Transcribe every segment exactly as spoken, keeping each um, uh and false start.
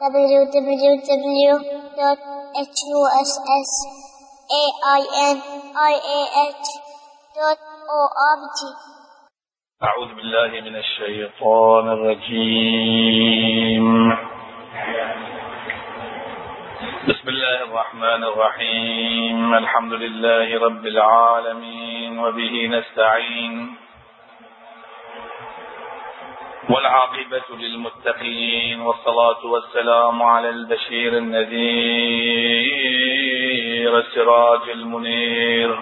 w w w dot huss ainih dot org. أعوذ بالله من الشيطان الرجيم. بسم الله الرحمن الرحيم. الحمد لله رب العالمين وبه نستعين، والعاقبة للمتقين، والصلاة والسلام على البشير النذير السراج المنير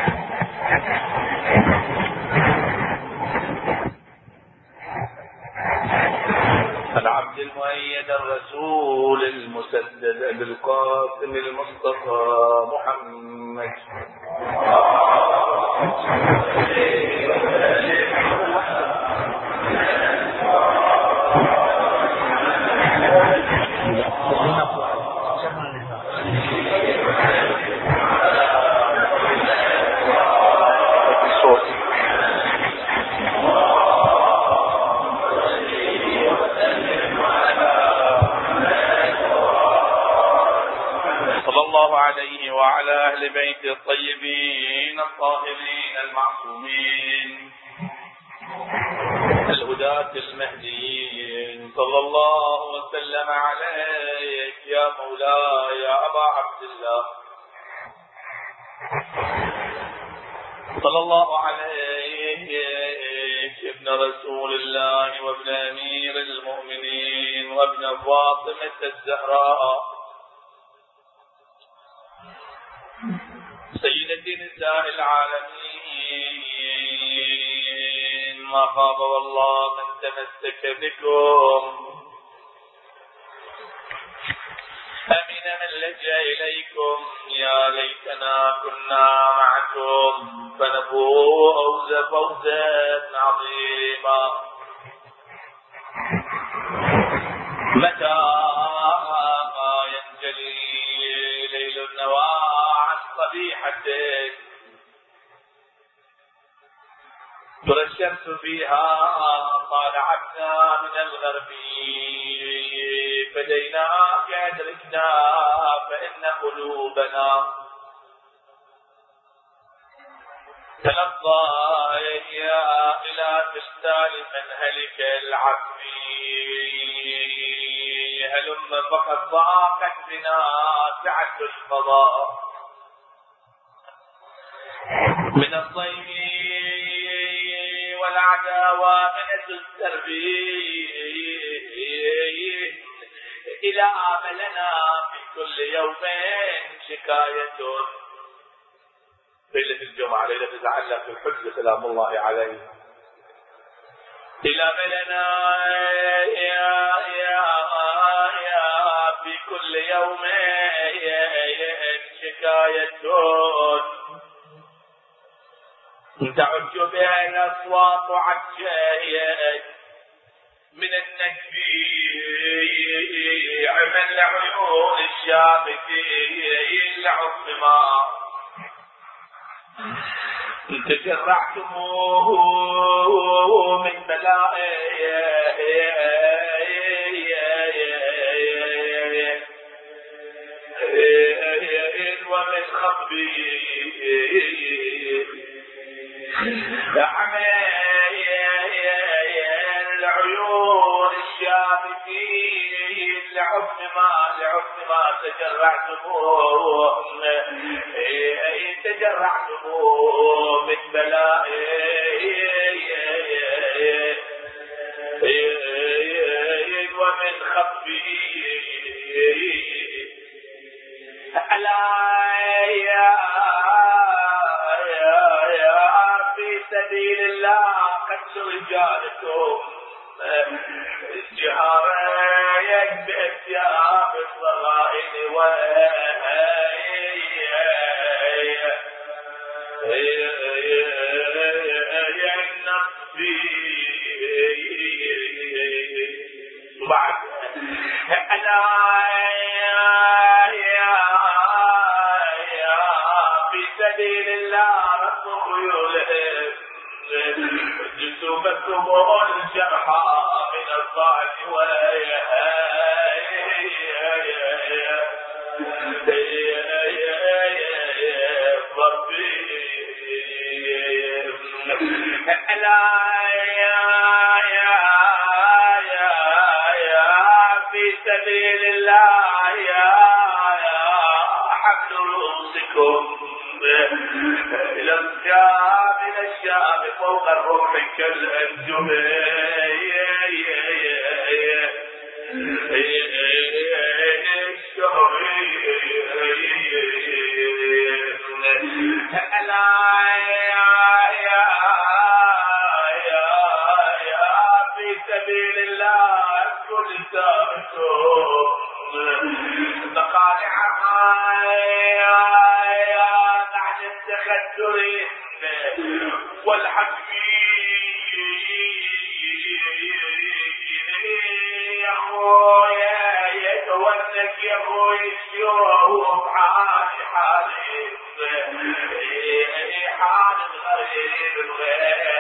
العبد المؤيد الرسول المسدد بالقاسم المصطفى محمد عليه وعلى أهل بيت الطيبين الطاهرين المعصومين الهداة المهديين. صلى الله وسلم عليك يا مولاي يا أبا عبد الله. صلى الله عليك ابن رسول الله وابن أمير المؤمنين وابن فاطمة الزهراء سيدتي نساء العالمين. ما خاب والله من تمسك بكم، أمن من لجأ إليكم. يا ليتنا كنا معكم فنفوز فوزا عظيما. متى ينجلي ليل النوى صبيحة ترى الشمس فيها طالعتنا من الغرب، فديناك أدركنا فإن قلوبنا تلظى إلى تشتال منهلك العفي. هلم فقد ضاقت بنا سعة الفضاء من الضيم والعداوة من السرب إلى عملنا في كل يوم شكاية. ليلة الجمعة ليلة تتعلق بالحج سلام الله عليه. إلى عملنا يا يا يا في كل يوم شكاية تعج بها الأصوات عجاية من النكبي عمل عيون الشابكين العظماء. تجرعتموه من بلائه ومن خطبه العيون الشابكين لعظم ما لعظم ما تجرعتموه تجرعتموه من بلاء ومن خطبه. ألا يا في سبيل الله قد رجالكم جهارا بأثياب الصغائر والنصب بعد. ألا في سبيل الله رب خيولهم جسومكم الجرحى من الضعف والهي في سبيل الله يا حمل رؤوسكم إلى الشام إلى الشام فوق الرمح كالأنجم في سبيل الله كل ساعتهم مقالع بعد التخدر والحكم يا خويا يتونك يا خويا الشوق حالي حالي حال الغريب الغير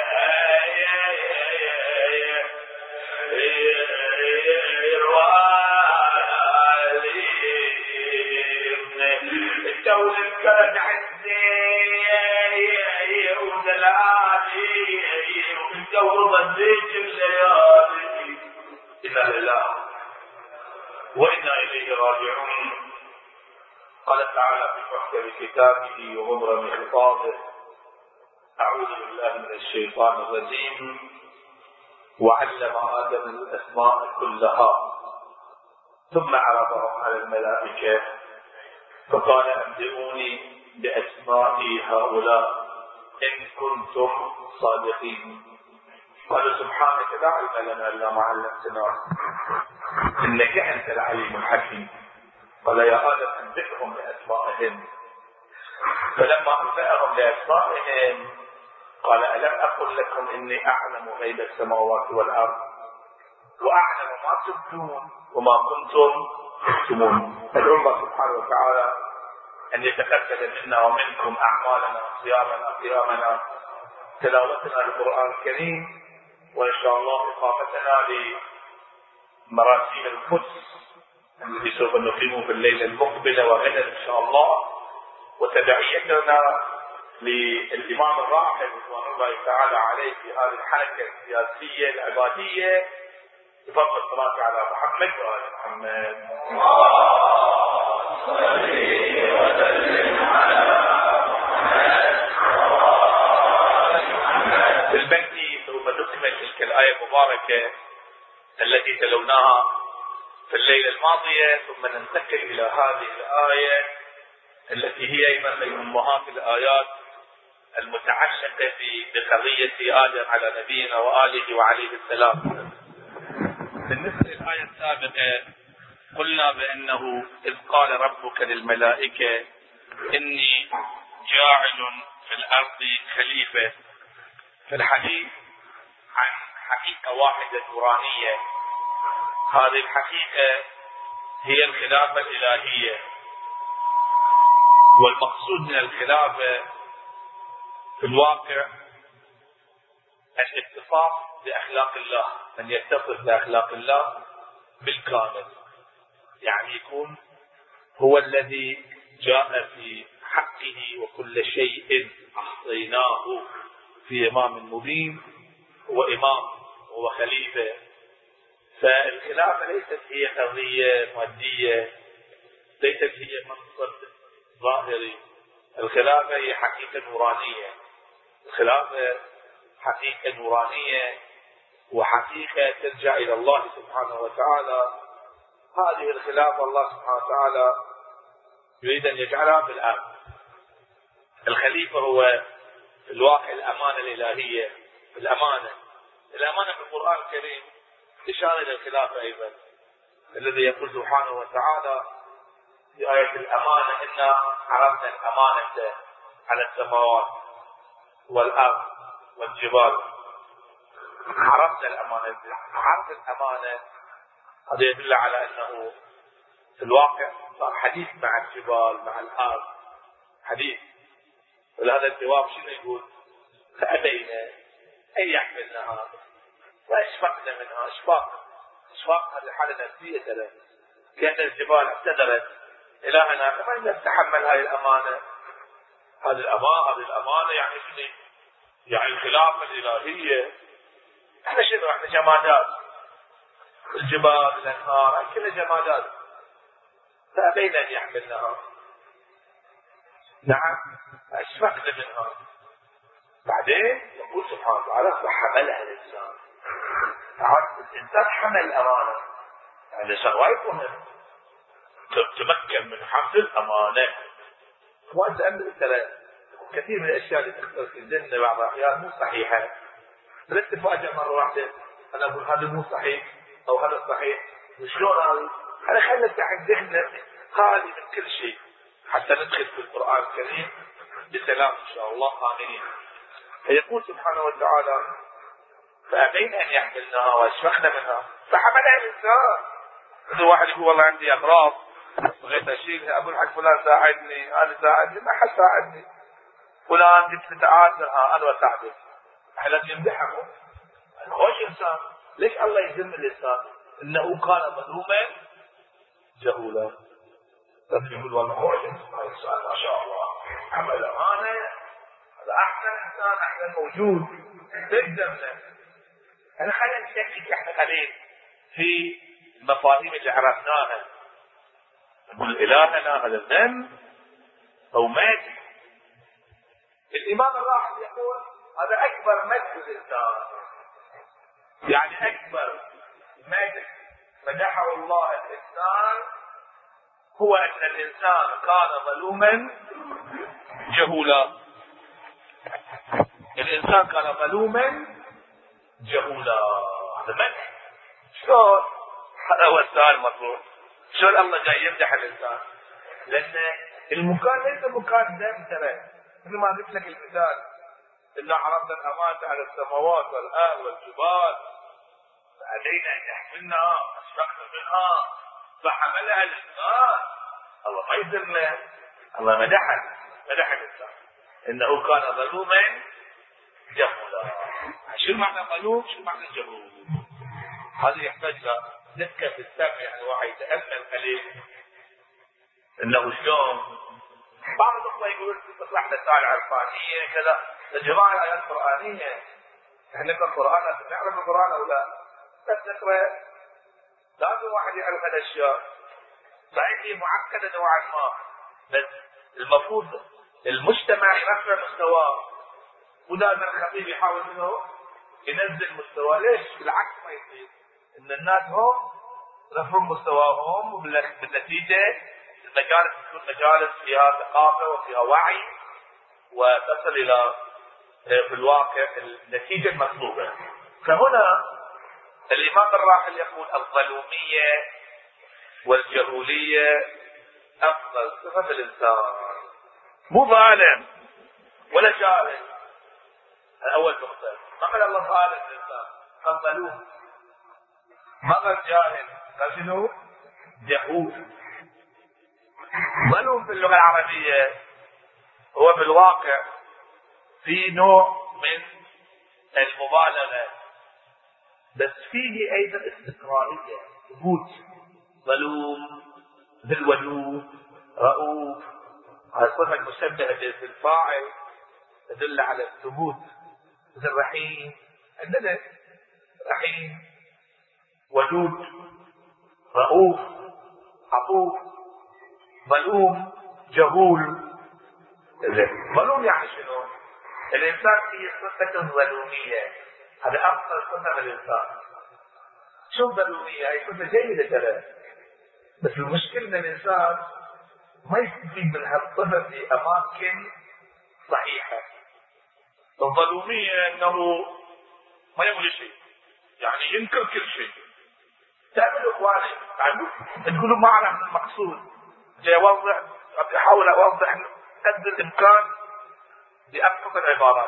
الدولة كانت عزي وزلالي والدولة ضديك الليالي. إنا لله وإنا إليه راجعون. قال تعالى في محكم كتابه ومبرم خطابه: أعوذ بالله من الشيطان الرجيم. وعلم آدم الأسماء كلها ثم عرضهم على الملائكة فقال: أنبئوني بأسماء هؤلاء إن كنتم صادقين. قالوا: سبحانك لا علم لنا إلا ما علمتنا إنك أنت العليم الحكيم. قال: يا آدم أنبئهم بأسمائهم. فلما أنبأهم بأسمائهم قال: ألم أقل لكم إني أعلم غيب السماوات والأرض وأعلم ما تبدون وما كنتم تكتمون. ندعو الله سبحانه وتعالى أن يتقبل منا ومنكم أعمالنا، صيامنا، قيامنا، تلاوتنا للقرآن الكريم، وإن شاء الله إقامتنا لمراسيم القدس التي سوف نقيمه في الليلة المقبلة وغدا إن شاء الله، وتدعيتنا للإمام الراحل رضوان الله تعالى عليه في هذه الحركة السياسية العبادية بفضل الصلاة على محمد وآل محمد. في البنك سوف نكمل تلك الآية المباركة التي تلوناها في الليلة الماضية، ثم ننتقل إلى هذه الآية التي هي أيضا من أمهات الآيات المتعلقة بقضية آدم على نبينا وآله وعليه السلام. بالنسبة للآية السابقة قلنا بأنه إذ قال ربك للملائكة إني جاعل في الأرض خليفة، في الحديث عن حقيقة واحدة نورانية. هذه الحقيقة هي الخلافة الإلهية، والمقصود من الخلافة في الواقع الاتصاف بأخلاق الله، من يتصف بأخلاق الله بالكامل، يعني يكون هو الذي جاء في حقه وكل شيء أحصيناه في إمام مبين، هو إمام هو خليفة. فالخلافة ليست هي قضية مادية، ليست هي منصب ظاهري. الخلافة هي حقيقة نورانية، الخلافة حقيقة نورانية وحقيقة ترجع إلى الله سبحانه وتعالى. هذه الخلافة الله سبحانه وتعالى يريد أن يجعلها في الأرض. الخليفة هو في الواقع الأمانة الإلهية. الأمانة الأمانة في القرآن الكريم إشارة إلى الخلافة أيضا، الذي يقول سبحانه وتعالى في آية الأمانة: إنا عرضنا الأمانة على السماوات والأرض والجبال. عرضنا الأمانة، عرض الأمانة هذا يدل على أنه في الواقع صار حديث مع الجبال مع الأرض، حديث. ولهذا الجواب شنو يقول؟ فأبينا أن يحملنها وأشفقنا منها. إشفاق إشفاق هذه حالة نفسية ترى، كأن الجبال اعتذرت إلهنا كما نتحمل هذه الأمانة. هذه الأمانة هذه الأمانة يعني شنو؟ يعني الخلافة الإلهية احنا شنو؟ احنا جمادات، الجبال الأنهار كلها جمادات، فأبينا أن يحملنها. نعم أشفقنا منها. بعدين يقول سبحانه وتعالى فحملها الإنسان. الإنسان حمل الأمانة، يعني الإنسان وايد مهم تمكن من حمل الأمانة. وأنت ترى كثير من الأشياء اللي تخطر في الجنة بعض الأحيان مو صحيحة، لا تتفاجأ مرة واحدة أنا أقول هذا مو صحيح أو هذا صحيح، وشلون هذا؟ أنا خلينا نفتح ذهننا خالي من كل شيء حتى ندخل في القرآن الكريم بسلام إن شاء الله آمنين. فيقول سبحانه وتعالى فأبين أن يحملناها وأشفقنا منها فحملها الإنسان. إذا واحد يقول والله عندي أغراض بغيت أشيلها، أقول حق فلان ساعدني، أنا ساعدني، ما حد ساعدني، فلان قلت تعال أنا بساعدك. احنا لازم نمدحه خوش إنسان. ليش الله يذم الإنسان؟ إنه كان مظلوما جهولا. لازم يقول والله خوش إنسان ما شاء الله عمل أمانة، هذا أحسن إنسان، أحسن موجود تقدمنا. أنا خلينا نشكك إحنا قليل في المفاهيم اللي عرفناها. نقول إلهنا هذا من أو مات. الإمام الراحل يقول هذا أكبر مدح الإنسان، يعني أكبر مدح مدحه الله الإنسان هو أن الإنسان كان ظلوما جهولا. الإنسان كان ظلوما جهولا، هذا مدح. شلون؟ هذا هو السؤال المطروح. شلون الله جاي يمدح الإنسان؟ لأن المكان ليس مكان دم. ترى مثل ما قلت لك المثال إلا عرضنا الأمانة على السماوات والأرض والجبال فأبينا أن يحملنها أشفقنا منها فحملها الإنسان. الله ما يذمنا، الله مدحه، مدح الإنسان إنه كان ظلوما جهولا. شو معنى ظلوم؟ شو معنى جهول؟ هذا يحتاج دقة في السمع، يعني واحد يتأمل عليه إنه شلون. بعض الأخوة يقول تصلح مسائل عرفانية كذا. يا جماعة الآيات القرآنية احنا نقرأ القرآن، لازم نعرف القرآن أو لا؟ بس نقرأ، لازم واحد يعرف هالأشياء. صحيح هي معقدة نوعا ما، بس المفروض المجتمع يرفع مستواه، ودائما الخطيب يحاول منه ينزل مستواه. ليش؟ بالعكس ما يصير إن الناس هم يرفعون مستواهم، وبالنتيجة المجالس تكون مجالس فيها ثقافة وفيها وعي وتصل إلى في الواقع النتيجة المطلوبة. فهنا الإمام الراحل يقول الظلومية والجهولية أفضل صفة الإنسان، مو ظالم ولا جاهل. أول نقطة، ما قال الله ظالم الإنسان، قال ظلوم. ما قال جاهل، قال شنو؟ جهول. ظلوم في اللغة العربية هو بالواقع في نوع من المبالغة، بس فيه أيضا استقرارية، ثبوت. ظلوم ذل ودود رؤوف، هذه الصفة المشبهة بالفاعل تدل على الثبوت. مثل رحيم، عندنا رحيم ودود رؤوف عطوف. ظلوم جهول. ظلوم يعني شنو؟ الإنسان فيه صفة ظلومية، هذا أفضل صفة من الإنسان. شو ظلومية؟ هي صفة جيدة ترى، بس المشكلة إن الإنسان ما يستفيد من هالصفة في أماكن صحيحة. الظلومية إنه ما يبغي شيء، يعني ينكر كل شيء. تعملوا إخواني تقولوا ما أعرف المقصود، جاي أوضح، أحاول أوضح قد الإمكان بأبسط العبارات.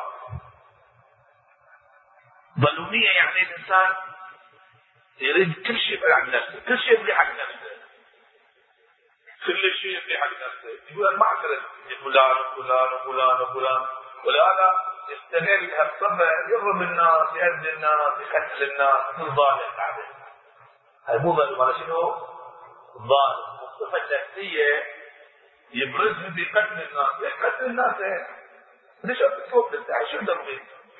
ظلومية يعني الإنسان يريد كل شيء يبقى عن نفسه، كل شيء يبقى حق نفسه، كل شيء يبقى حق نفسه. يقول أنا ما أعترف فلان وفلان وفلان وفلان، ولهذا يستغل هالصفة يضرب الناس، يأذي الناس، يقتل الناس، يكون ظالم بعدين. هذا مو ظالم، هذا شنو؟ ظالم. الصفة النفسية يبرزها في قتل الناس. ليش قتل الناس؟ ليش أتكتب بالتعي؟ شو ضربين؟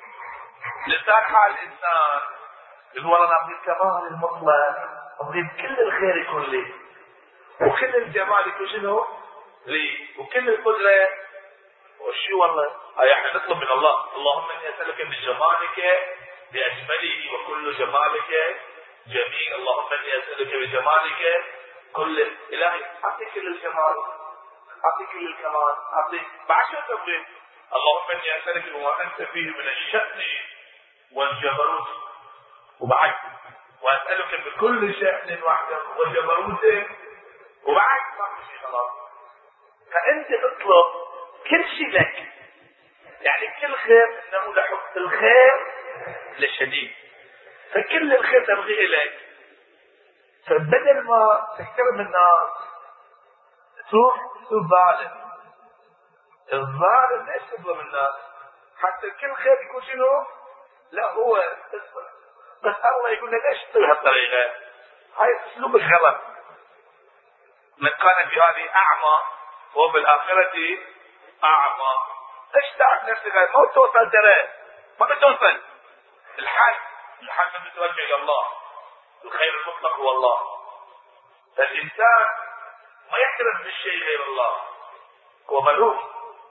لسان حال الإنسان يقول والله أنا أبغي الكمال المطلق، أبغي كل الخير يكون لي، وكل الجمال يكون شنو؟ لي، وكل القدرة وشي والله. هاي احنا نطلب من الله، اللهم إني أسألك بجمالك بأجمله وكل جمالك جميل، اللهم إني أسألك بجمالك كل إلهي أعطي كل الجمال، أعطي كل الكمال، أعطي بعد شو تبغي؟ اللهم إني أسألك بما أنت فيه من الشأن والجبروت، وبعد وأسألك بكل شأن وحده وجبروت، وبعد ما في شيء خلاص. فأنت تطلب كل شيء لك، يعني كل خير إنه لحب الخير لشديد، فكل الخير تبغيه لك. فبدل ما تحترم الناس تروح تسوي ظالم. الظالم ليش تظلم الناس؟ حتى كل خير يكون شنو؟ لا هو بس الله يقول له ليش تسوي هالطريقه؟ هاي اسلوبك غلط. من كان في هذه اعمى وهو بالاخره اعمى. ليش تعب نفسك؟ ما توصل ترى، ما بتوصل. الحل الحل من تتوجه الى الله، الخير المطلق هو الله. فالانسان ما يعترف بالشيء غير الله، هو ملوك.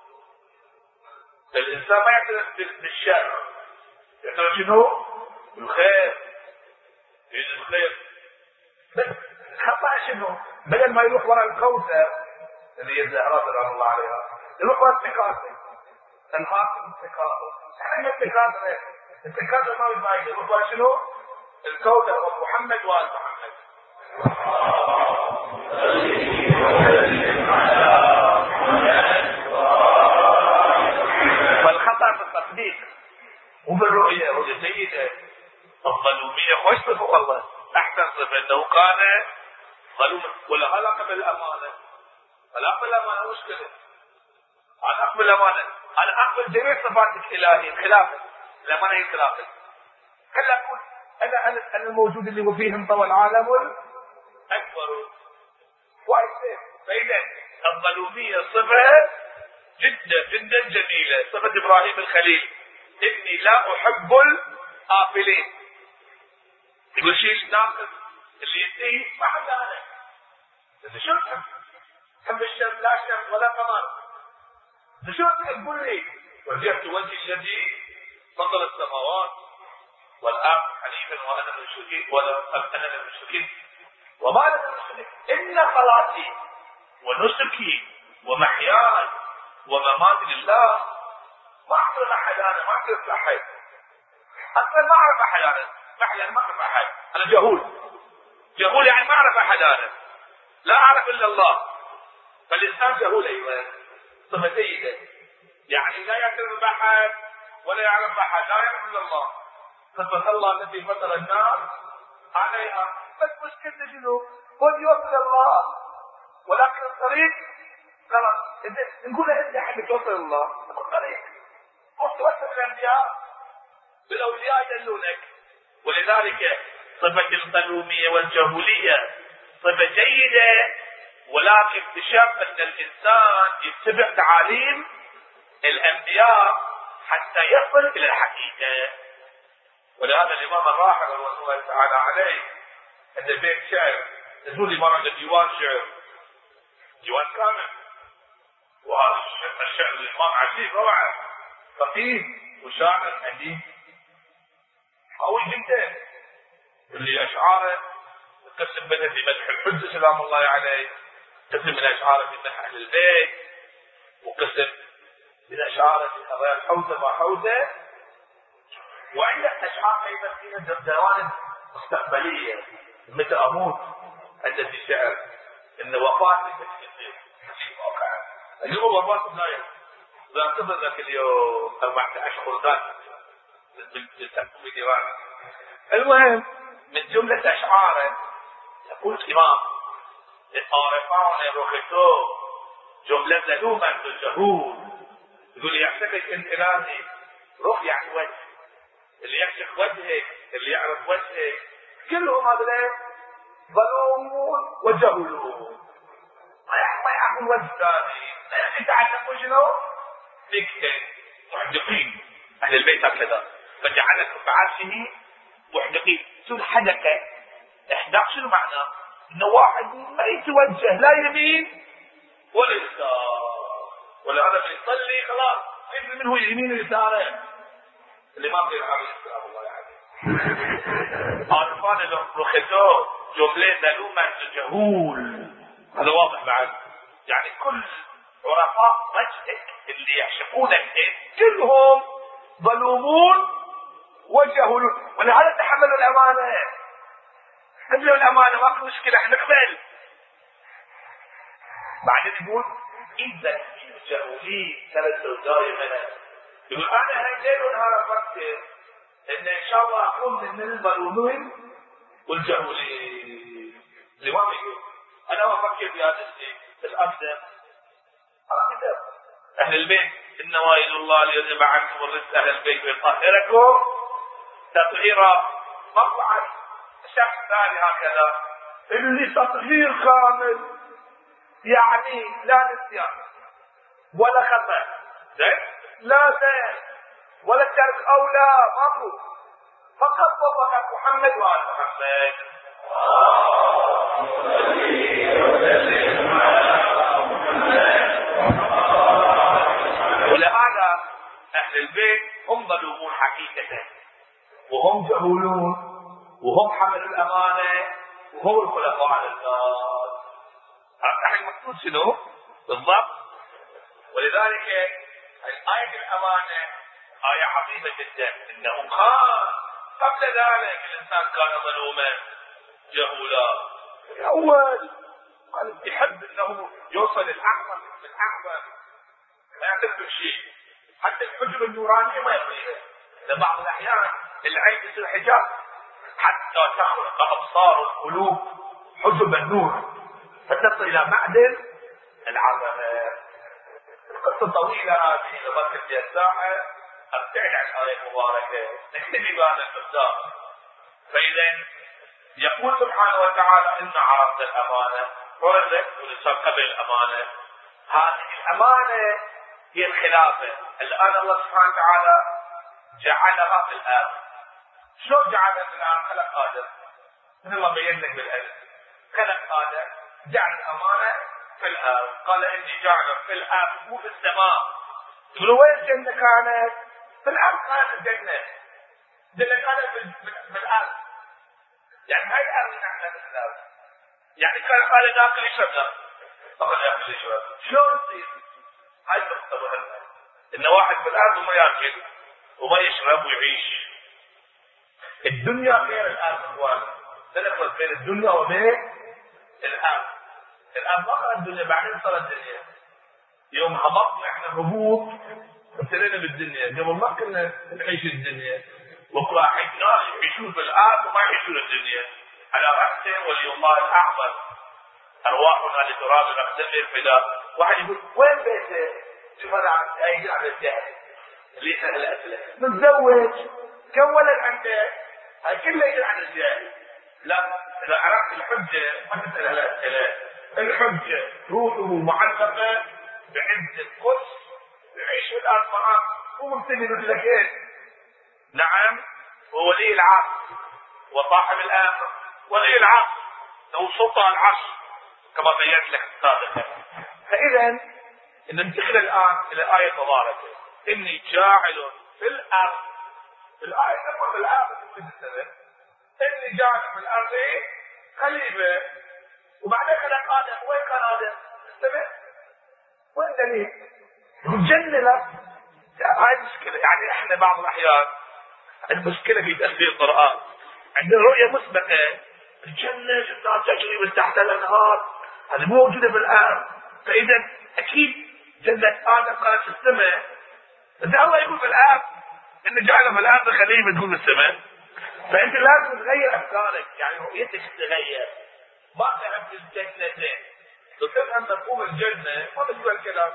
الانسان ما يعترف بالشر، يعترف شنو؟ الخير، يريد الخير. بس خطأ شنو؟ بدل ما يروح وراء الكوثر اللي هي الزهراء سلام الله عليها، يروح وراء التكاثر، الحاكم التكاثر. احنا التكاثر التكاثر ما بفايده، يروح وراء شنو؟ الكوثر ومحمد وآل محمد. فالخطأ في التطبيق وبالرؤية رؤية جيدة. الظلومية خوش صفة والله، أحسن صفة أنه كان ظلوما ولا علاقة بالأمانة. علاقة بالأمانة مشكلة. أنا أقبل الأمانة، أنا أقبل جميع صفاتك إلهي الخلافة، الأمانة هي الخلافة. خلي أقول أنا أنا أنا الموجود اللي هو فيه انطوى العالم الأكبر. وايد زين. فإذا الظلومية صفة جدا جدا جميلة، صفة إبراهيم الخليل، إني لا أحب الآفلين. يقول شيء ناقص اللي ينتهي ما حد أنا. بس شو تحب؟ تحب الشمس لا شمس ولا قمر. بس شو تقول لي؟ وجهت وجهي الذي فطر السماوات والأرض حنيفا وأنا من المشركين ولا أنا من المشركين وما أنا من المشركين إن صلاتي ونسكي ومحياي ومماتي لله. ما أعرف أحد، أنا ما أعرف أحد، أصلا ما أعرف أحد. أنا فعلا ما أعرف أحد، أنا جهول. جهول يعني ما أعرف أحد، أنا لا أعرف إلا الله. فالإنسان جهول أيضا، صفة جيدة، يعني لا يعترف بأحد ولا يعرف أحد، لا يعرف إلا الله. صفة الله التي فطر الناس عليها. بس مشكلة شنو؟ هو يوصل الله، ولكن الطريق خلاص. نقول له أنت حبيت توصل الله، الطريق روح توصل الأنبياء، بالأولياء يدلونك. ولذلك صفة القلومية والجهولية صفة جيدة، ولكن بشرط أن الإنسان يتبع تعاليم الأنبياء حتى يصل إلى الحقيقة. ولهذا الإمام الراحل رضي الله تعالى عليه عنده بيت شعر، تقول لي مرة عنده ديوان شعر، ديوان كامل. وهذا الشعر الإمام عجيب روعة، فقيه وشاعر أديب قوي جدا، اللي أشعاره قسم منها في مدح الحجة سلام الله عليه، قسم من أشعاره في مدح أهل البيت، وقسم من أشعاره في قضايا الحوزة ما حوزة. وعنده أشعار أيضا فيها جوانب مستقبلية، مثل أموت عنده في شعر إن وفاتي تكفي واقعا. اليوم وفاة بنايم ذا كبر ذاك اليوم أربعة عشر خردات بالتنفيذ الإيراني. المهم من جملة أشعاره يقول الإمام العارفان روحته جملة ذلوما بالجهود. يقول يعتقد أن إلهي روح يعني وجه، اللي يكشف وجهك، اللي يعرف وجهك، كلهم هذول ظلومون وجهولون، ما يعرفون وجه ثاني. انت عندك شنو؟ فيك محدقين اهل البيت هكذا، فجعلكم بعرشه محدقين. شو حدقة؟ احدق شنو معناه؟ انه واحد ما يتوجه لا يمين ولا يسار، ولهذا من يصلي خلاص يدري من هو يمين ويساره. الامام غير هذا الاسلام الله يعلم. عرفان رخصو جمله ظلوما جهول، هذا واضح بعد. يعني كل عرفاء مجدك اللي يعشقونك كلهم ظلومون وجهولون، ولهذا تحملوا الامانه. حملوا الامانه ماكو مشكله، احنا نقبل. بعدين يقول اذا الجهولين ثلاث دائما، يقول انا ليل ونهار افكر ان ان شاء الله اكون من الظلومين والجهولين. الامام يقول انا افكر في هذا الشيء الاقدم اقدم اهل البيت، انما يد الله ليذهب عنكم الرزق اهل البيت ويطهركم تطهيرا. مطلعا شخص ثاني هكذا اللي تطهير كامل، يعني لا نسيان ولا خطأ، لا زين ولا ترك اولى، ماكو، فقط وفقط محمد وآل محمد. ولهذا اهل البيت هم ظلومون حقيقة، وهم جهولون، وهم حملوا الامانه، وهم الخلفاء على الناس. الحين المقصود شنو بالضبط؟ ولذلك آية الامانه آية عظيمة جدا. انه قال قبل ذلك الانسان كان ظلوما جهولا. الاول قال يحب انه يوصل الاعظم بالاعظم، ما يعترف بشيء، حتى الحجب النورانيه ما يطيقها. لبعض الاحيان العين تصير حجاب حتى تخرق ابصار القلوب حجب النور فتصل الى معدن العظمه. قصه طويله هذه اذا ما كنت الساعه ابتعد عن الايه المباركه، نكتفي بهذا المقدار. فاذا يقول سبحانه وتعالى ان عرفت الامانه ورزقت والانسان قبل الامانه. هذه الامانه هي الخلافه. الان الله سبحانه وتعالى جعلها في الارض. شلون جعلها في الارض؟ خلق ادم مثل ما بين لك بالعلم، خلق ادم جعل الامانه في الارض. قال اني جاعل في الارض مو في السماء. تقولوا وين الجنه كانت؟ في الارض كانت الجنه. الجنه كانت في الارض، يعني هاي الارض نحن في الارض. يعني كان قال ناكل شجر طبعا ياكل شجر. شلون تصير؟ هاي النقطه مهمه، ان واحد في الارض وما ياكل وما يشرب ويعيش. الدنيا غير الارض اخوان، تنقل بين الدنيا وبين الارض. الارض ما كانت الدنيا، بعدين صارت الدنيا. يوم هبطنا احنا هبوط ابتلينا بالدنيا، قبل ما كنا نعيش الدنيا. وواحد ناس يعيشون في الارض وما يعيشون الدنيا. على راسهم ولي الله الاعظم ارواحنا لتراب نختبر فدا. واحد يقول وين بيته؟ شوف هذا ايجي على الجهل اللي يسال الاسئله. متزوج؟ كم ولد عنده؟ هاي كله يجي عن الجهل. لا، اذا عرفت الحجه ما تسال الاسئله. الحجه روحه معلقه بعز القدس، يعيش في الارض معك، مو مبتدئ مثلك ايه؟ نعم، هو ولي العصر وصاحب الامر. ولي العصر له سلطه العصر كما بينت لك سابقا. فاذا ننتقل الان الى ايه مباركه، اني جاعل في الارض. الايه تقول في الارض في السنه اني جاعل في الارض خليفه. وبعدين خلق ادم. وين كان ادم؟ استمع، وين دليل؟ الجنه لا. هاي المشكله. يعني احنا بعض الاحيان المشكله في تاثير القران، عندنا رؤيه مسبقه. الجنه جنات تجري من تحت الانهار، هذه مو موجوده في الارض. فاذا اكيد جنه ادم كانت في السماء. اذا الله يقول في الارض ان جعل في الارض خليفه تقول في السماء، فانت لازم تغير افكارك، يعني رؤيتك تتغير. ما تحب الجنه لو تفهم مفهوم الجنه ما تقول الكلام.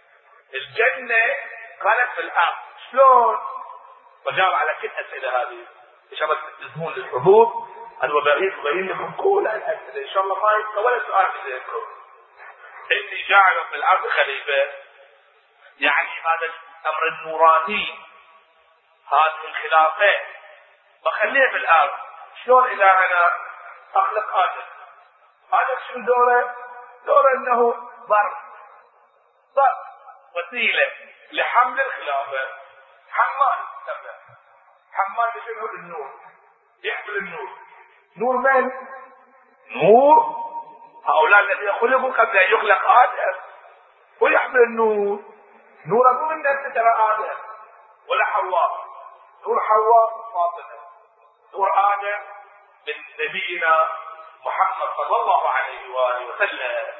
الجنه كانت في الارض. شلون؟ بجاوب على كل الاسئله هذه ان شاء الله تلتزمون للحضور. انا ببين ببين لكم كل الاسئله ان شاء الله ما يبقى ولا سؤال في ذهنكم. اني جاعل في الارض خليفه، يعني هذا الامر النوراني، هذه الخلافة بخليها بالأرض. شلون إذا أنا أخلق آدم؟ آدم شو دوره؟ دوره أنه ضرب ضرب وسيلة لحمل الخلافة. حمال سمى حمال شنو؟ النور، يحمل النور. نور من؟ نور هؤلاء الذين خلقوا قبل أن يخلق آدم، ويحمل النور. نور مو من نفس ترى آدم ولا حواء، نور حواء فاطمة، نور آدم من نبينا محمد صلى الله عليه وآله وسلم.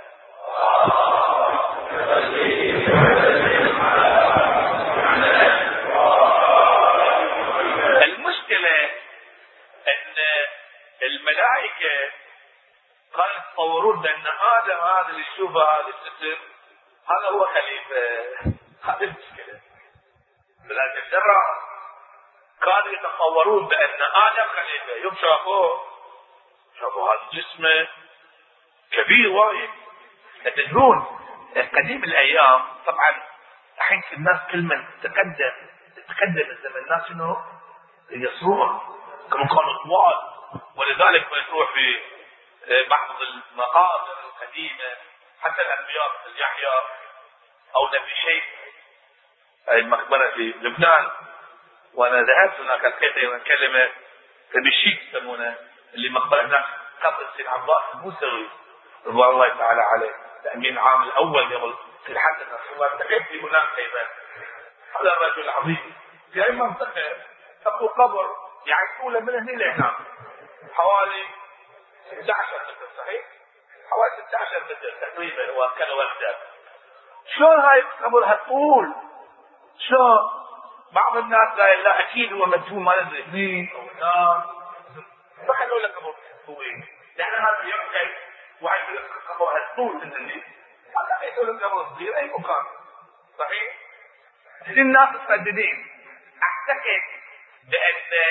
المشكلة أن الملائكة كانوا يتصورون بأن آدم هذا اللي يشوفه هذا الجسم هذا هو خليفة. هذه المشكلة. الملائكة الجبرة كانوا يتصورون بأن آدم خليفة. يوم شافوه شافوا هذا الجسم كبير وايد. تدرون قديم الأيام طبعا الحين الناس كل من تقدم تقدم الزمن الناس شنو يصرون كانوا كانوا طوال، ولذلك ما تروح في بعض المقابر القديمة حتى الأنبياء مثل يحيى أو نبي شيخ المقبرة في لبنان، وأنا ذهبت هناك لقيت أيضا كلمة نبي شيخ يسمونه اللي مقبرة هناك قبر السيد عباس الموسوي رضوان الله تعالى عليه الأمين العام الأول يقول في الحد النصر. التقيت في هناك أيضا هذا الرجل العظيم في أي منطقة تقول قبر يعني طوله من هنا لهناك حوالي ستة عشر متر، صحيح؟ حوالي ستة عشر متر تقريبا وكان وحده. شلون هاي القبر هالطول؟ شلون؟ بعض الناس قال لا اكيد هو مدفون ما ندري اثنين او نار، فخلوا له قبر طويل لان هذا يمكن واحد يقول قبر هالطول من اللي هذا يقول له قبر صغير اي مكان، صحيح؟ الناس مترددين. اعتقد بان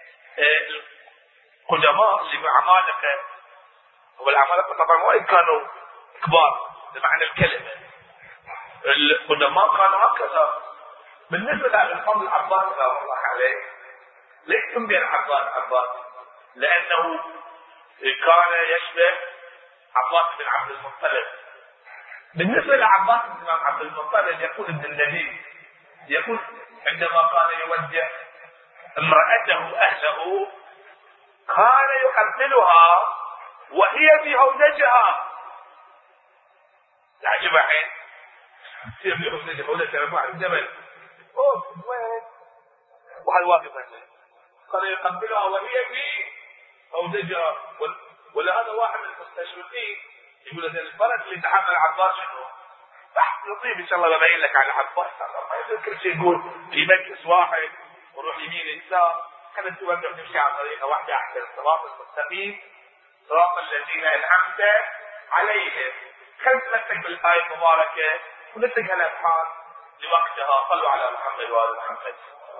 القدماء اللي بعمالقه والعمالقه طبعا وايد كانوا كبار بمعنى الكلمه، القدماء كانوا هكذا. بالنسبه للامام العباس رضي الله عليه ليش سمي العباس عباس؟ لانه كان يشبه عباس بن عبد المطلب. بالنسبه لعباس بن عبد المطلب يقول ابن النبي يقول عندما كان يودع امرأته أهله كان يقبلها وهي في هودجها. تعجب حين هي في هودجها، هودجها رفع الجبل اوه وين وهل واقف هنا كان يقبلها وهي في هودجها. ولهذا واحد من المستشرقين يقول هذا الفرق اللي تحمل عباس شنو؟ بحث لطيف ان شاء الله ببين لك على عباس. ما يمكن كل شيء يقول في مجلس واحد وروح يمين يسار، خلينا نتوقع نمشي على طريقه واحده احسن، الصراط المستقيم صراط الذين انعمت عليهم. خلينا نتمسك بالايه المباركه ونترك الابحاث لوقتها. صلوا على محمد وال محمد.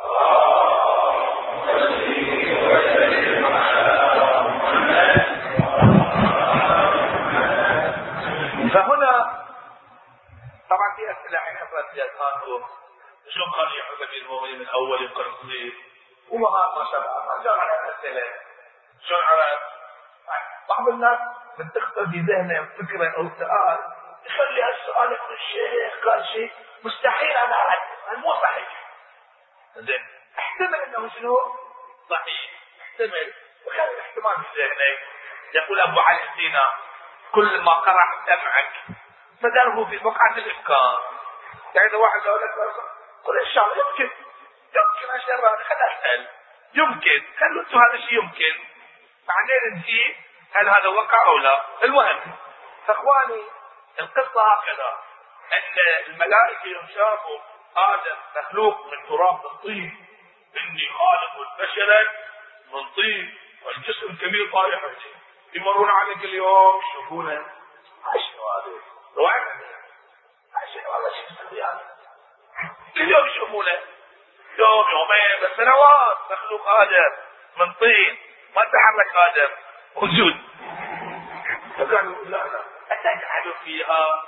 فهنا طبعا في اسئله عن حفظ اذهانكم شلون كان يحب امير المؤمنين من اول يوم كان صغير وما ما شاء الله ما جاء على الاسئله شلون على بعض الناس بتخطر في ذهنه فكره او سؤال يخلي هالسؤال يقول الشيخ قال شيء مستحيل انا اعرف مو صحيح. زين احتمل انه شنو صحيح، احتمل وخلي الاحتمال في ذهنك. يقول ابو علي سينا كل ما قرع دمعك فدره في بقعه الافكار. يعني اذا واحد قال لك قل ان شاء الله يمكن يمكن اشرب خل اسال يمكن خلوا انتم هذا الشيء يمكن بعدين نجي هل هذا وقع او لا. المهم فاخواني القصه هكذا ان الملائكه يوم شافوا ادم مخلوق من تراب من طين اني خالق البشر من طين والجسم كبير طايح يمرون عليك اليوم يشوفونه شنو هذا روعه شنو والله شو يعني كل يوم يشوفونه يوم يومين بس سنوات مخلوق ادم من طين ما تحرك ادم موجود. فقالوا لا لا اتجعل فيها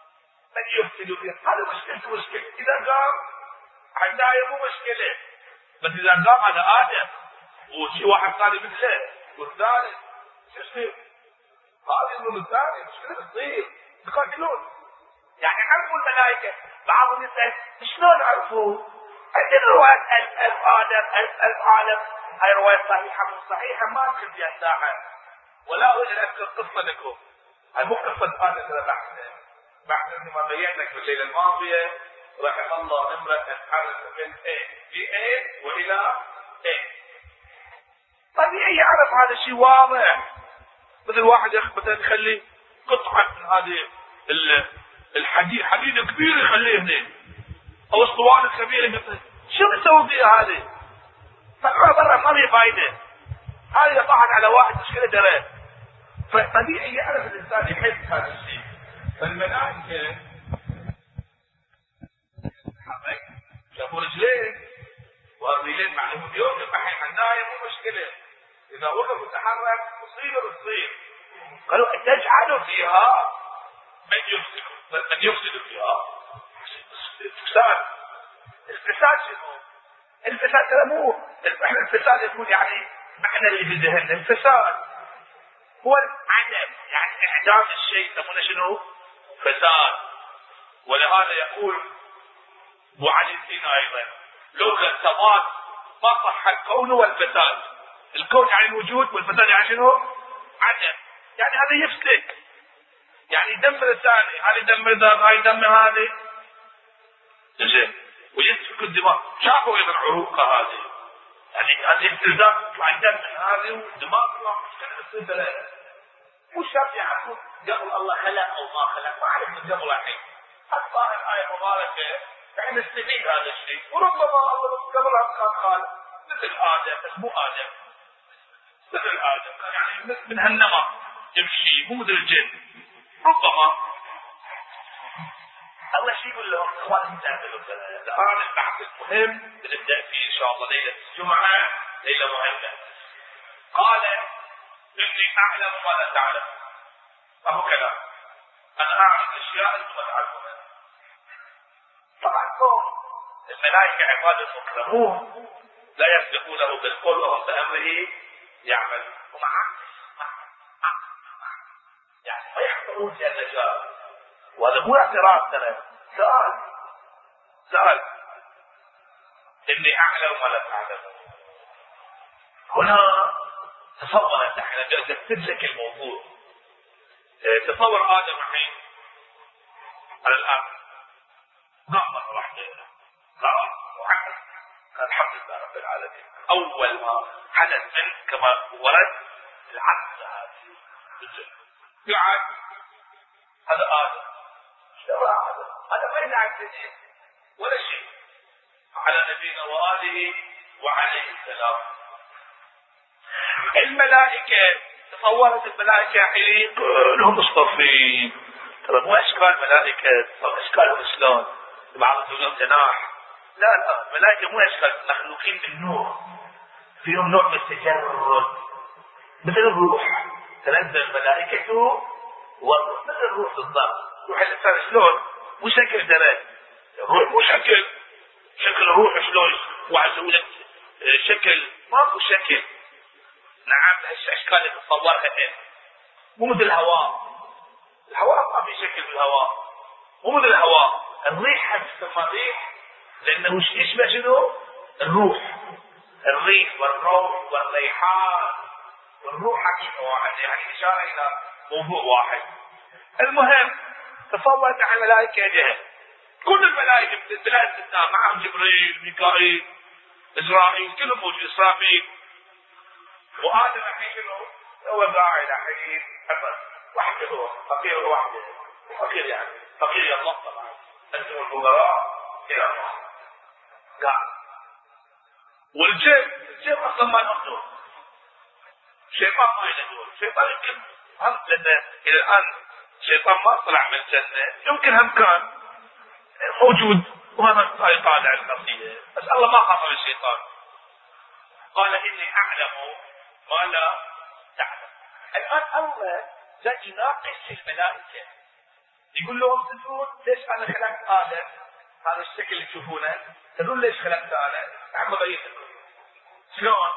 من يفسد فيها. هذا مشكلة مشكلة إذا قام عندها مو مشكلة بس اذا قام على ادم وشي واحد ثاني مثله والثالث شو يصير؟ هذه الظلم الثاني مشكله تصير يقاتلون. يعني عرفوا الملائكه، بعضهم يسال شلون عرفوا؟ عندنا روايه ألف ألف ادم ألف ألف عالم، هاي روايه صحيحه مو صحيحه ما ادخل فيها الساحه، ولا اريد ان اذكر قصه لكم. هاي مو قصه ادم، هذا بحث بحث ما بين لك بالليله الماضيه رحم الله امراه حرت من ايه في ايه والى ايه. طبيعي يعرف هذا الشيء واضح. مثل واحد مثلا يخلي قطعه من هذه الحديد حديد كبير يخليه هنا، او الصوان الكبيره مثلا، شو يسوي فيها هذه؟ طلعوها برا ما في فايده. هذه طاحت على واحد مشكله درى. فطبيعي يعرف الانسان يحس هذا الشيء. فالملائكه شافوا رجلين والرجلين معلومون اليوم الحين حنايه مو مشكله، اذا وقف وتحرك مصيبه بتصير. قالوا تجعل فيها من يفسد من يفسد فيها الفساد. الفساد شنو؟ الفساد ترى مو احنا الفساد يكون يعني معنى اللي بذهننا. الفساد هو العدم، يعني اعدام الشيء يسمونه شنو؟ فساد. ولهذا يقول ابو علي سينا ايضا لولا الثبات ما صح الكون والفساد. الكون يعني الوجود والفساد يعني شنو؟ عدم. يعني هذا يفسد، يعني يدمر الثاني، هذا يدمر ذا، هذا يدمر هذه. زين ويسفك الدماء. شافوا ايضا عروقه هذه، يعني هذه التزام يطلع دم من هذه والدماء تطلع مشكله تصير ثلاثه. مو شرط يعرفون قبل الله خلق او ما خلق، ما عرف من قبل الحين. حتى الايه مباركه احنا نستفيد هذا الشيء، وربما الله قبلها كان خالق مثل ادم، بس مو ادم مثل ادم، كان يعني من هالنمط يمشي مو مثل الجن. ربما الله شيء يقول لهم اخواني تعملوا كذا. الان البحث المهم بنبدا فيه ان شاء الله ليله الجمعه، ليله مهمه. قال اني اعلم ما لا تعلم. فهو كلام انا اعلم اشياء انتم لا تعلمونها. طبعا الملائكه عباد مكرمون لا يسبقونه بالقول وهم بامره يعمل، ومع يعني ما يحضرون في النجاه. وهذا مو اعتراف، ترى سؤال سؤال اني اعلم ما لا تعلمون. هنا تصور انت احنا جسد لك الموضوع. تصور ادم الحين على الارض نعم مره واحده نعم وحدث الحمد لله رب العالمين. اول ما حدث منه كما ورد العقل هذه قاعد هذا ادم هذا هذا ما يلعب شيء ولا شيء على نبينا واله وعليه السلام. الملائكه تصورت الملائكه حين كلهم مصطفين، ترى مو اشكال ملائكه، اشكالهم شلون؟ بعضهم لهم جناح. لا لا الملائكه مو اشكال، مخلوقين من نور، فيهم نوع من التجرد مثل الروح. تنزل الملائكه والروح مثل الروح بالضبط. روح الانسان شلون؟ مو شكل درج، الروح مو شكل شكل الروح شلون وعزوا لك شكل، ماكو شكل. نعم الاشكال اللي تتصورها انت مو مثل الهواء. الهواء ما في شكل بالهواء، مو مثل الهواء. الريح تسمى ريح لانه يشبه شنو؟ الروح. الريح والروح والريحان والروح حقيقه واحده، يعني اشاره الى موضوع واحد. المهم تصورت على الملائكه جهه، كل الملائكه بلا استثناء معهم جبريل ميكائيل إسرائيل كلهم موجود، إسرافيل. وآدم الحين شنو؟ هو قاعد الحين حفظ وحده، هو فقير وحده، فقير يعني فقير إلى الله طبعا، أنتم الفقراء إلى الله. قاعد والجن الجن أصلا ما المخلوق، الشيطان ما له دور. الشيطان يمكن هم لأن إلى الآن الشيطان ما طلع من الجنة، يمكن هم كان موجود وما يطالع القضية، بس الله ما خاف من الشيطان. قال إني أعلم ما لا تعلم. الآن الله جاء يناقش الملائكة، يقول لهم تدرون ليش أنا خلقت آدم هذا الشكل اللي تشوفونه؟ تدرون ليش خلقت أنا؟ عم ببين لكم. شلون؟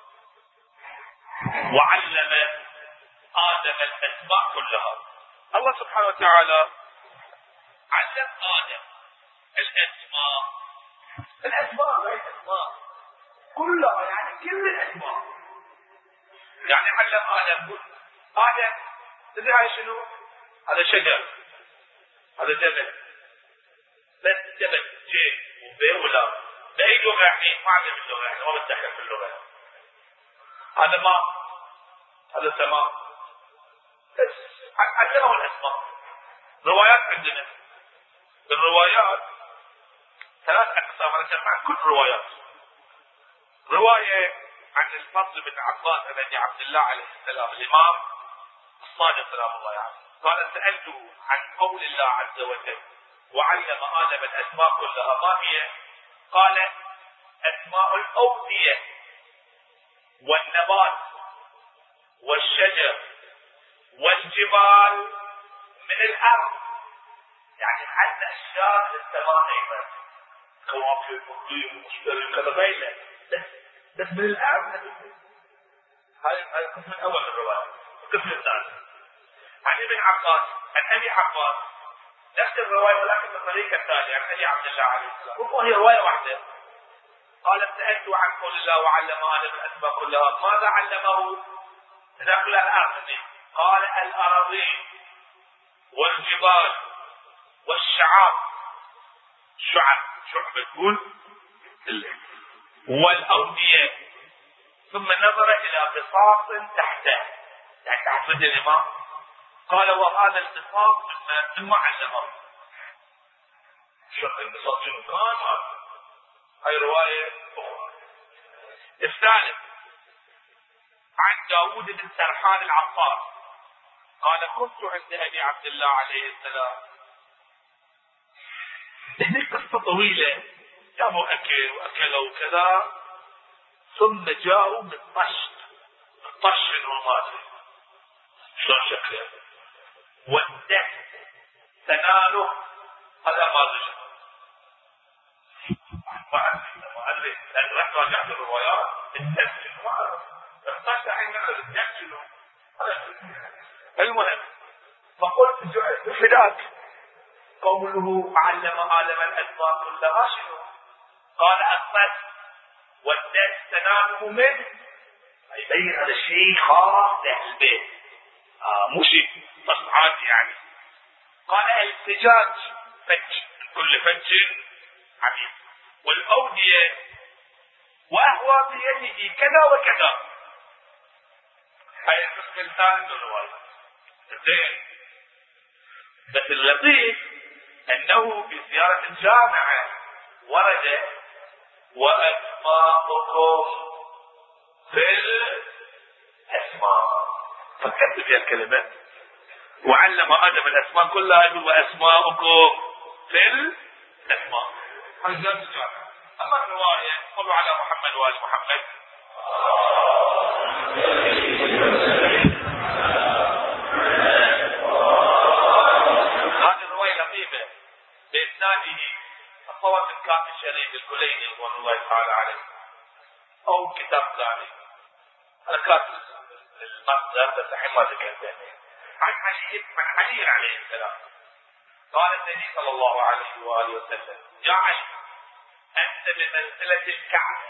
وعلم آدم الأسماء كلها. الله سبحانه وتعالى علم آدم الأسماء، الأسماء غير الأسماء كلها، يعني كل الأسماء. يعني علم آدم آدم تدري هاي شنو؟ هذا شجر، هذا جبل، بس جبل جيم وبي ولا بأي لغة يعني ما علم اللغة، يعني ما بتدخل في اللغة. هذا ماء، هذا سماء، بس علمه الأسماء. روايات عندنا، الروايات ثلاث أقسام، أنا جمعت كل الروايات. رواية عن الفضل بن عباس بن عبد الله عليه السلام الإمام الصادق سلام الله عليه، قال سألته عن قول الله عز وجل وعلم آدم الأسماء كلها، ما هي؟ قال أسماء الأودية والنبات والشجر والجبال من الأرض، يعني حتى أشياء من السماء أيضا، كواكب والطير والمشتري كذا بينه، بس من الأرض. هذا القسم الأول من الرواية. القسم الثاني عن ابن عباس عن أبي عباس، نفس الرواية ولكن بالطريقة الثانية، عن أبي عبد الله عليه السلام، وهي رواية واحدة. قال سألت عن قول الله وعلم آدم الأسماء كلها، ماذا علمه؟ نقل الأرض، قال الأراضين والجبال والشعاب، شعب شعب تقول والأودية، ثم نظر إلى بساط تحته، يعني تحت رجل الإمام، قال وهذا البساط ثم علمه. شو البساط شنو كان؟ هاي رواية أخرى. الثالث عن داود بن سرحان العطار قال كنت عند أبي عبد الله عليه السلام. هني قصة طويلة، جابوا أكل وأكلوا وكذا، ثم جاءوا من طش، طش الرمادي شلون شكله والدم سنانه، هذا ما ادري ما ادري ما ادري لان رحت راجعت الروايات الدم ما اعرف الطش الحين ناخذ الدم شنو. المهم فقلت فداك قوله علم آدم الأسماء كلها شنو؟ قال الطش والدم سنانه منه، يبين هذا الشيء خاص لأهل البيت، آه مو شيء بس عادي يعني. قال الفجاج فج، كل فج عميق، والأودية وأهوى بيده كذا وكذا. هاي القسم الثالث من الرواية. زين، بس اللطيف أنه في زيارة الجامعة ورد وأسماؤكم في الأسماء، فكرت في الكلمة وعلم آدم الأسماء كلها، يقول وأسماؤكم في الأسماء. هذا زيادة الجامعة. أما الرواية صلوا على محمد وآل محمد. هذه الرواية لطيفة بإسناده الصواب من كاتب الشريف الكليني رضوان الله تعالى عليه، أو كتاب ثاني أنا كاتب المصدر بس الحين ما ذكرته. عن علي عن علي عليه السلام قال النبي صلى الله عليه وآله وسلم يا علي أنت بمنزلة الكعبة،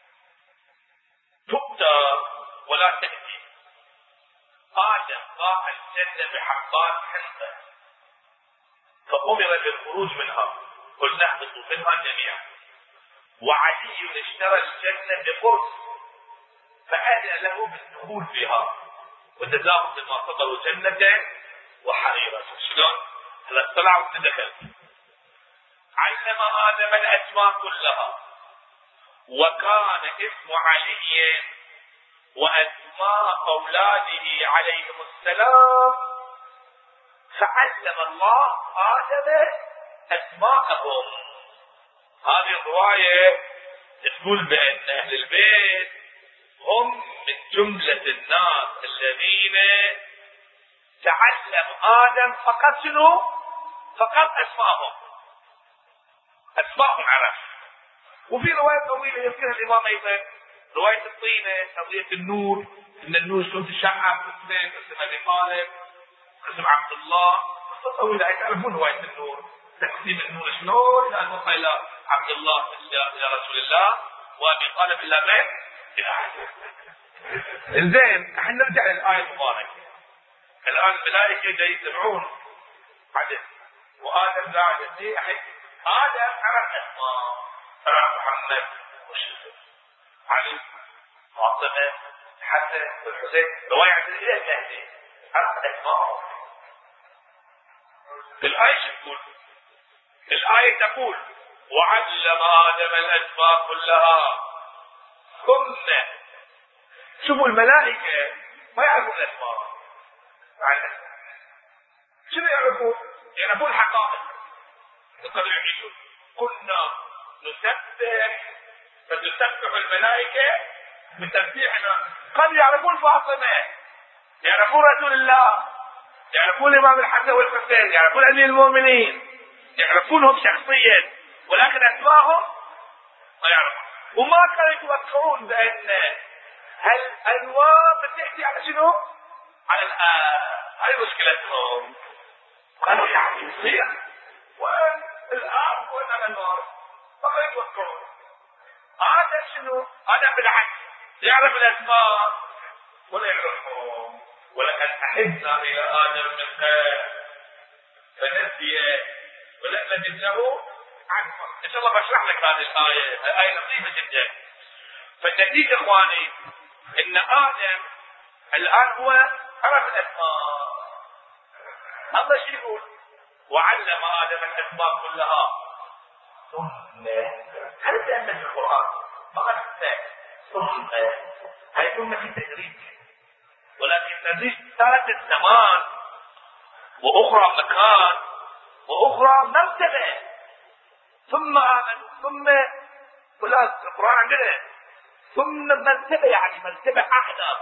تؤتى ولا تأتي. آدم ضاع الجنة بحبات حنطة فأمر بالخروج منها، قلنا اهبطوا منها جميعا، وعلي اشترى الجنة بقرص فأذن له بالدخول فيها وجزاهم بما صبروا جنة وحريرا. شلون؟ هلا طلع ودخل. علم آدم الأسماء كلها، وكان اسم علي وأسماء أولاده عليهم السلام، فعلم الله آدم أسماءهم. هذه الرواية تقول بأن أهل البيت هم من جملة الناس الذين تعلم آدم فقط شنو؟ فقط أسماءهم، أسماءهم عرف. وفي رواية طويلة يذكرها الإمام أيضا رواية الطينة، قضية النور، ان النور شلون تشعب قسمين، قسم ابي طالب، قسم عبد الله، قصة طويلة. تعرفون رواية النور، تقسيم النور شلون الى وصل الى عبد الله الى رسول الله، وابي طالب الى من؟ الى علي. زين، احنا نرجع للآية المباركة. الآن الملائكة جاي يتبعون عدد، وآدم لا عدد. ليه؟ آدم عرف أسماء، عرف محمد وشهد علي فاطمة حسن والحسين، رواية عن إلى المهدي، عرف أسماء. الآية شو تقول؟ الآية تقول: وعلم آدم الأسماء كلها. ثم شوفوا الملائكة ما يعرفون الأسماء، يعني شنو يعرفون؟ يعرفون حقائق. يقدروا يعيشون. كنا نسبح فتسبح الملائكة بتسبيحنا. قد يعرفون فاطمة، يعرفون رسول الله، يعرفون الإمام الحسن والحسين، يعرفون أمير المؤمنين، يعرفونهم شخصيا، ولكن أسمائهم ما يعرفون. وما كانوا يتوقعون بأن هالأنواع بتحكي على شنو؟ على الآن. هاي مشكلتهم. قالوا يعني يصير وين الآن وين على النار؟ ما كانوا يتوقعون. هذا شنو؟ أنا بالعكس يعرف الأسماء ولا يعرفهم. ولقد أحبنا إلى آدم من قبل فنسي ولم نجد له عزما. إن شاء الله بشرح لك هذه الآية، الآية لطيفة جدا. فالنتيجة إخواني إن آدم الآن هو عرف الأسماء. الله شو يقول؟ وعلم آدم الأسماء كلها. ثم هل تأمل في القرآن؟ ما قد ثم هي ثم في تدريج، ولكن التدريج ثالث الزمان، وأخرى مكان، وأخرى مرتبة. ثم آمن ثم ولا القرآن عندنا ثم مرتبة، يعني مرتبة أعلى،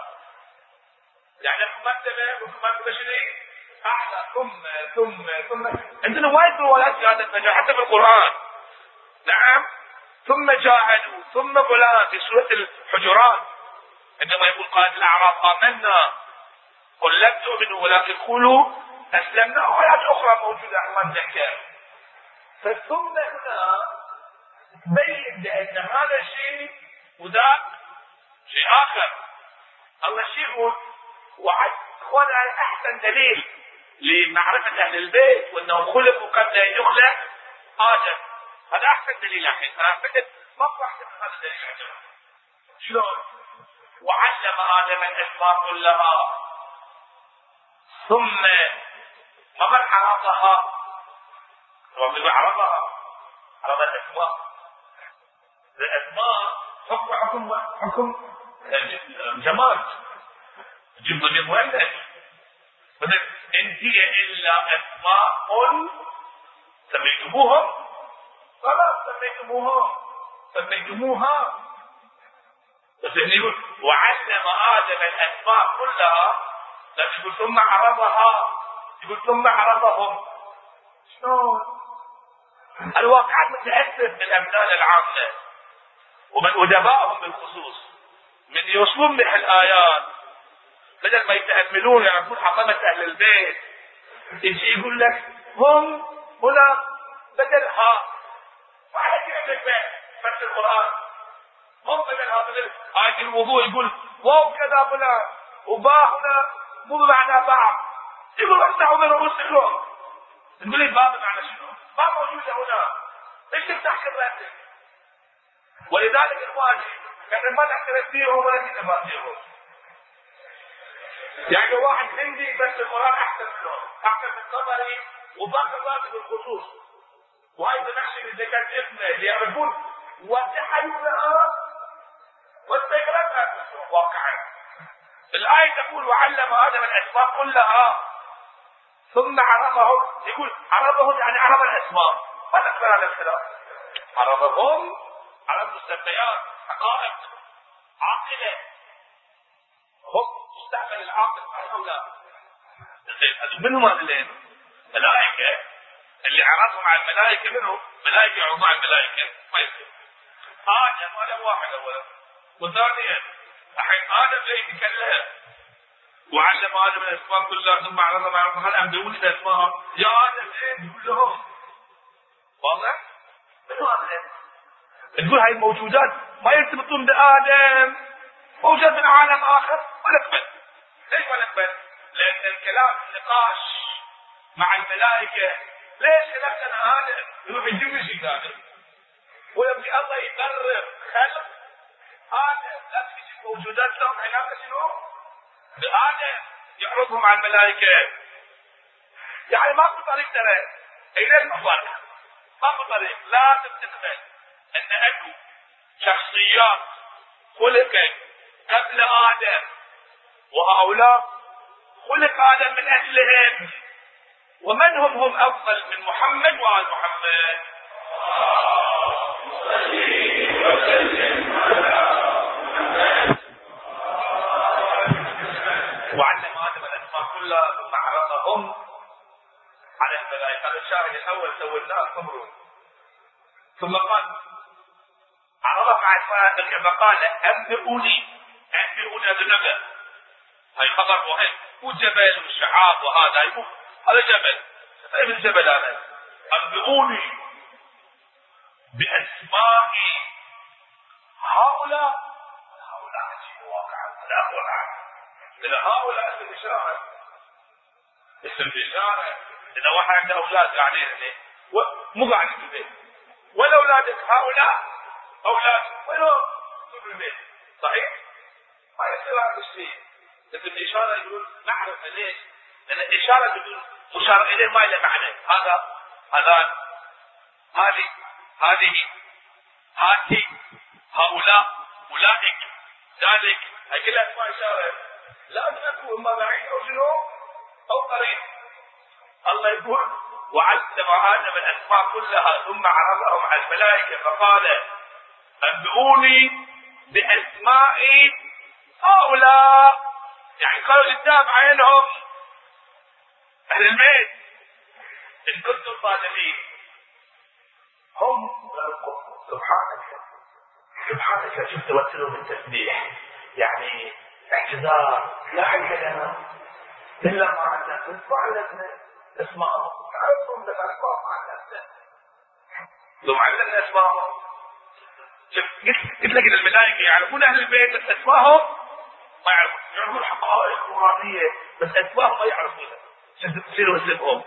يعني مرتبة ومرتبة شنو؟ أعلى. ثم ثم ثم عندنا وايد روايات في هذا المجال حتى في القرآن. نعم. ثم جاهدوا، ثم فلان في سورة الحجرات عندما يقول قائد الأعراب آمنا قل لم تؤمنوا ولكن قولوا أسلمنا. وآيات أخرى موجودة الله نذكر. فثم هنا تبين بأن هذا الشيء وذاك شيء آخر. الله شيء يقول وعد إخوانا أحسن دليل لمعرفة أهل البيت وأنهم خلقوا قبل أن يخلق آدم. هذا أحسن دليل الحين. أنا أعتقد ما في واحد من هذا الدليل عندنا. شلون؟ وعلم آدم الأسماء كلها ثم ومن عرضها، ومن عرضها عرض الأسماء. الأسماء حكم حكم حكم جمال، جيب ضمير مؤنث. مثلا إن هي إلا أسماء سميتموهم، خلاص سميتموها سميتموها. بس يقول وعلم آدم الأسماء كلها، لا يقول ثم عرضها، يقول ثم عرضهم. شلون؟ الواقع متأسف من أبناء العامة ومن أدبائهم بالخصوص، من يوصلون به الآيات بدل ما يتأملون يعرفون عظمة أهل البيت، يجي يقول لك هم هنا بدل ها. واحد يعرف بس القرآن هم بدل ها، بدل آية الوضوء يقول واو كذا فلان وباء هنا مو بمعنى بعض، يقول امسحوا برؤوسكم. تقول لي باب بمعنى شنو؟ ما موجودة هنا، ليش تفتح كراسك؟ ولذلك إخواني احنا ما نعترف فيهم ولا في تفاسيرهم. يعني واحد هندي بس القرآن أحسن منهم، أحسن من طبري وباقي الناس بالخصوص. وهي بنحشي إذا كان اسمه اللي يعرفون وتحيونها واستيقظتها واقعا. الآية تقول وعلم آدم الأسماء كلها ثم عرضهم، يقول عرضهم يعني عرض الأسماء. ما تقبل هذا الكلام. عرضهم عرض مسميات حقائق عاقلة، هم تستعمل العاقل أو لا؟ منهم هذين ملائكة اللي عرضهم على الملائكة، منهم ملائكة يعرضون على الملائكة ما يصير. آدم ولا واحد أولا وثانيا الحين ادم جاي يتكلم وعلم ادم الاسماء كلها ثم عرضهم على الله، هل انبئوني باسماء يا ادم ايه تقول لهم؟ واضح؟ منو ادم؟ تقول هاي الموجودات ما يرتبطون بادم، موجود من عالم اخر ولا تبل. ليش ولا تبل؟ لان الكلام النقاش مع الملائكه ليش خلقنا ادم؟ يروح يجيب شيء ثاني ويبقى الله يقرر خلق ادم، لازم يجيب موجودات لهم علاقه شنو؟ بادم يعرضهم على الملائكه. يعني ماكو طريق ترى الى المفر، ماكو طريق، لازم تقبل ان اكو شخصيات خلقت قبل ادم وهؤلاء خلق ادم من اجلهم. ومن هم هم افضل من محمد وآل محمد؟ وعلم ادم الاسماء كلها ثم عرضهم على الملائكه. هذا الشاهد الاول سويناه صبروا. ثم قال عرضهم على الملائكه فقال انبئوني، انبئوني هذا النبأ، هاي خبر مهم، مو جبل والشعاب وهذا، هذا جبل، طيب الجبل هذا. انبئوني باسماء هؤلاء، هؤلاء شيء واقع لا واقع. إذا هؤلاء اسم إشارة، اسم إشارة. إذا واحد عنده أولاد قاعدين هنا مو قاعدين في البيت، ولا أولادك هؤلاء أولاد ولا في البيت، صحيح؟ ما يصير هذا الشيء. اسم إشارة يقول نعرف ليش؟ لأن الإشارة تقول مشار إليه ما له معنى. هذا هذا هذه هذه هاتي هؤلاء أولئك ذلك، هاي كلها اسمها إشارة. لا تكون إما بعيد أو شنو أو قريب. الله يقول وعلم آدم الأسماء كلها ثم عرضهم على الملائكة فقال أنبئوني بأسماء هؤلاء. يعني قالوا قدام عينهم أهل البيت إن كنتم صادقين. هم سبحانك سبحانك شوف توسلوا بالتسبيح، يعني اعتذار لا حل لنا الا ما علمنا، ما علمنا اسمائهم، تعرفهم بس اسماء ما علمنا. لو علمنا اسمائهم، شوف قلت لك الملائكه يعرفون اهل البيت بس اسمائهم ما يعرفون، يعرفون حقائق قرانيه بس اسمائهم ما يعرفونها. شوف تصير اسمهم.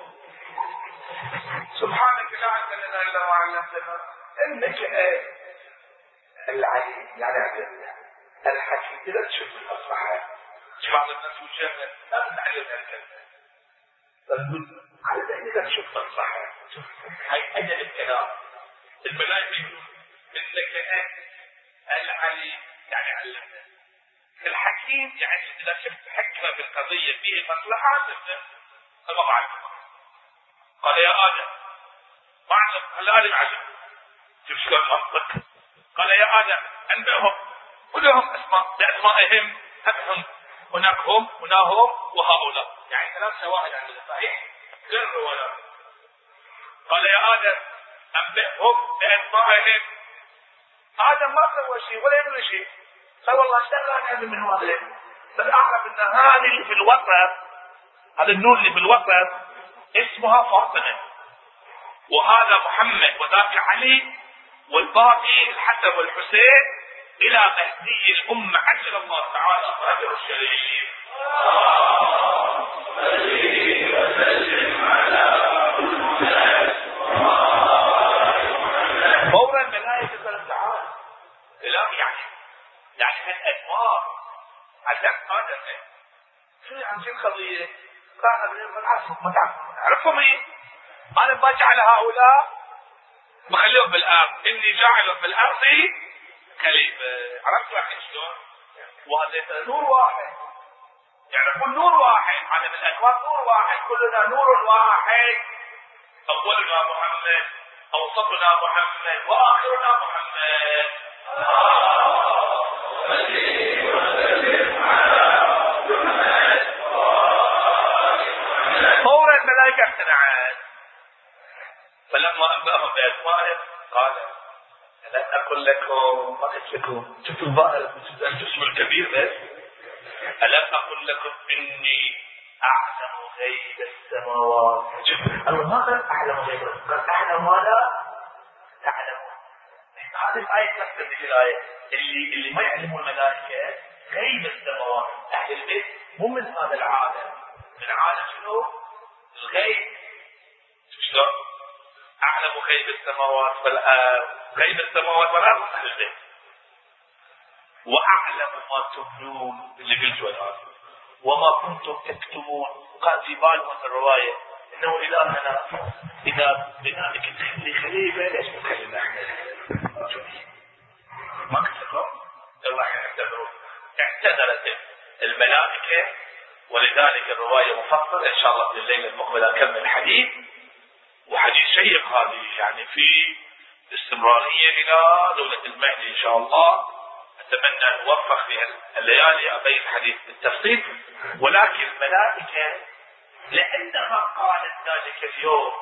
سبحانك لا علم لنا الا ما علمتنا انك العليم، يعني علمنا الحكيم. إذا تشوف الأصحاب بعض الناس وجهنا لا تتعلمنا الكلمة، فنقول على ذلك إذا تشوف الأصحاب شوف هاي أجل الكلام. الملائكة يقول إنك أنت العليم، يعني علمنا. الحكيم يعني إذا شفت حكمة في القضية فيه مصلحة تبدأ كما معلم. قال يا آدم ما علم، هل آدم علم؟ شوف شكرا منطق. قال يا آدم أنبئهم كلهم اسماء باسمائهم، هم هناك هم هنا هم وهؤلاء، يعني ثلاث شواهد عندنا صحيح غير ولا. قال يا ادم انبئهم باسمائهم. ادم ما سوى شيء ولا يدري شيء، قال والله اشتغل انا من هذا، بس اعرف ان هذه اللي في الوسط، هذا النور اللي في الوسط اسمها فاطمه، وهذا محمد وذاك علي، والباقي الحسن والحسين إلى مهدي الأمة عجل الله تعالى فرجه الشريف. فورا الملائكة قالت تعالى إلهي، يعني يعني هالأسماء عشان هذا شو يعني شو القضية؟ قال ما نعرفهم، ما تعرفهم ايه؟ أنا ما جعل هؤلاء مخليهم بالأرض، إني جاعل في الأرض خليفة. عرفت الحين شلون؟ وهذا نور واحد، يعني كل نور واحد، هذا من الأكوان نور واحد، كلنا نور واحد. أولنا محمد، أوسطنا محمد، وآخرنا محمد. فورا الملائكة اقتنعت. فلما أنبأهم بأسمائهم قال لن أقول لكم ما قلت لكم شفتوا الظاهر الجسم الكبير بس ألم أقل لكم إني أعلم غيب السماوات. شوف الله ما قال أعلم غيب السماوات، قال أعلم ما لا تعلمون. هذه الآية تفسر هذه الآية اللي اللي ما يعلمون الملائكة غيب السماوات. أهل البيت مو من هذا العالم، من عالم شنو؟ الغيب. شلون؟ أعلم غيب السماوات والأرض، غيب السماوات والأرض أهل البيت. وأعلم ما تبدون اللي بالجوال وما كنتم تكتمون. قال في بالهم الرواية إنه إلهنا إذا بنائك تخلي خليفة ليش مكلمة احنا؟ ما قلت لكم؟ الله يعتذرون. اعتذرت الملائكة، ولذلك الرواية مفصلة إن شاء الله في الليلة المقبلة أكمل الحديث، وحديث شيق هذه يعني في استمرارية إلى دولة المهدي إن شاء الله. أتمنى أن أوفق في الليالي أبين الحديث بالتفصيل. ولكن الملائكة لأنها قالت ذلك اليوم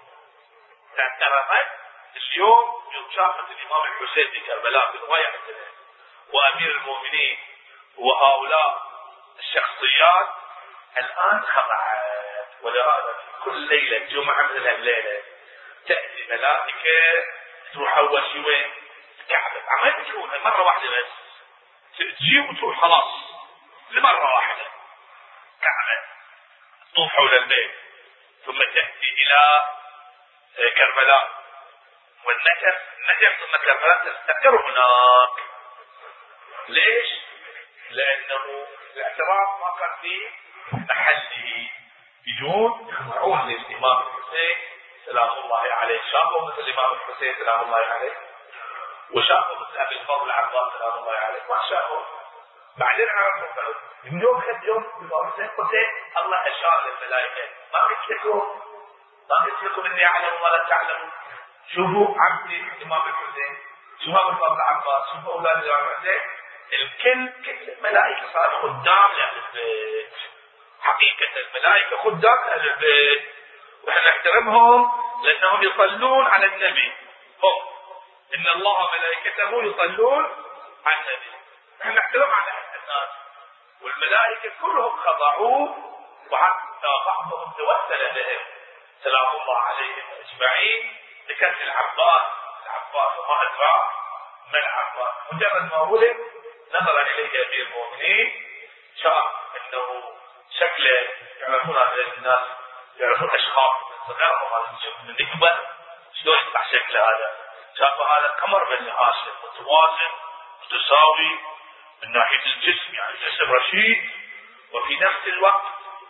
اعترفت اليوم يوم شافت الإمام الحسين في كربلاء في رواية مثله وأمير المؤمنين وهؤلاء الشخصيات الآن خضعت. ولهذا كل ليلة جمعة مثل الليلة تأتي ملائكة تروح أول شيء وين؟ الكعبة. عمال تشوفها مرة واحدة بس تجي وتروح خلاص لمرة واحدة كعبة تطوف حول البيت، ثم تأتي إلى كربلاء والنجف النجف ثم كربلاء تستقر هناك. ليش؟ لأنه الاعتراف ما كان في محله. يجون يخضعون للإمام الحسين سلام الله عليه. شافوا مثل الإمام الحسين سلام الله عليه، وشافوا مثل أبي الفضل العباس سلام الله عليه، ما شافوا. بعدين عرفوا من يوم خد يوم الإمام الحسين الله أشار للملائكة ما قلت لكم ما قلت لكم إني أعلم ولا تعلمون. شوفوا عبدي الإمام الحسين، شوفوا أبي الفضل العباس، شوفوا أولاد الإمام الحسين. الكل كل الملائكة صاروا خدام لأهل البيت. حقيقة الملائكة خدام أهل البيت، ونحن نحترمهم لأنهم يصلون على النبي. هم إن الله ملائكته يصلون على النبي. نحن نحترم على الناس، والملائكة كلهم خضعوا، وحتى بعضهم توسل بهم سلام الله عليهم أجمعين. ذكرت العباس العباس وما أدرى ما العباس، مجرد ما ولد نظر إليه أمير المؤمنين شاف أنه شكله يعرفون هذا الناس يعرفون أشخاص من صغرهم من النكبة شلون يطلع شكله هذا. شاف هذا قمر بني هاشم متوازن متساوي من ناحية الجسم، يعني جسم رشيد وفي نفس الوقت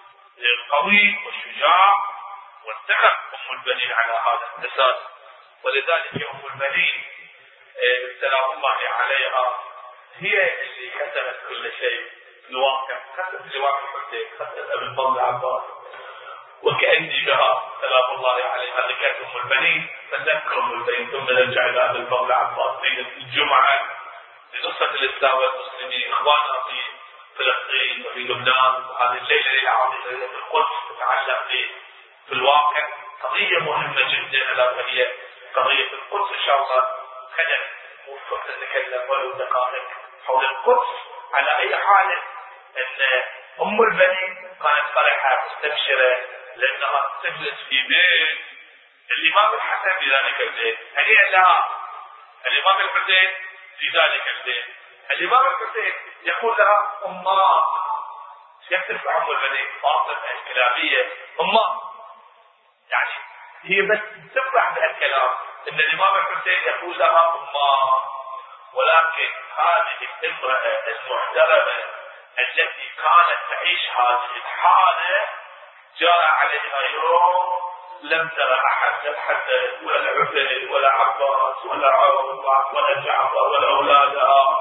قوي وشجاع، واتخذ أم البنين على هذا الأساس. ولذلك أم البنين سلام الله عليها هي اللي كتبت كل شيء في الواقع. كتبت جواب الحسين، كتبت أبي الفضل العباس، وكأني بها سلام الله عليها ذكرت أم البنين فذكر أم البنين. ثم نرجع إلى أبي الفضل العباس ليلة الجمعة لنصرة الإسلام والمسلمين إخواننا في فلسطين وفي لبنان. وهذه الليلة ليلة عظيمة ليلة القدس تتعلق في الواقع قضية مهمة جدا، ألا وهي قضية القدس. إن شاء الله خلينا موفق نتكلم ولو دقائق حول القدس. على أي حال أن أم البنين كانت فرحة مستبشرة لأنها تجلس في بيت الإمام الحسن في ذلك البيت. هنيئا لها. الإمام الحسين في ذلك البيت. الإمام الحسين يقول لها أمه، يكتب أم البنين فاطمة الكلابية أمه، يعني هي بس تفرح بهالكلام ان الامام الحسين يقول لها امه. ولكن هذه الامرأة المحترمة التي كانت تعيش هذه الحالة جاء عليها يوم لم ترى احد حتى ولا عبيد ولا عباس ولا عوض ولا جعفر ولا اولادها.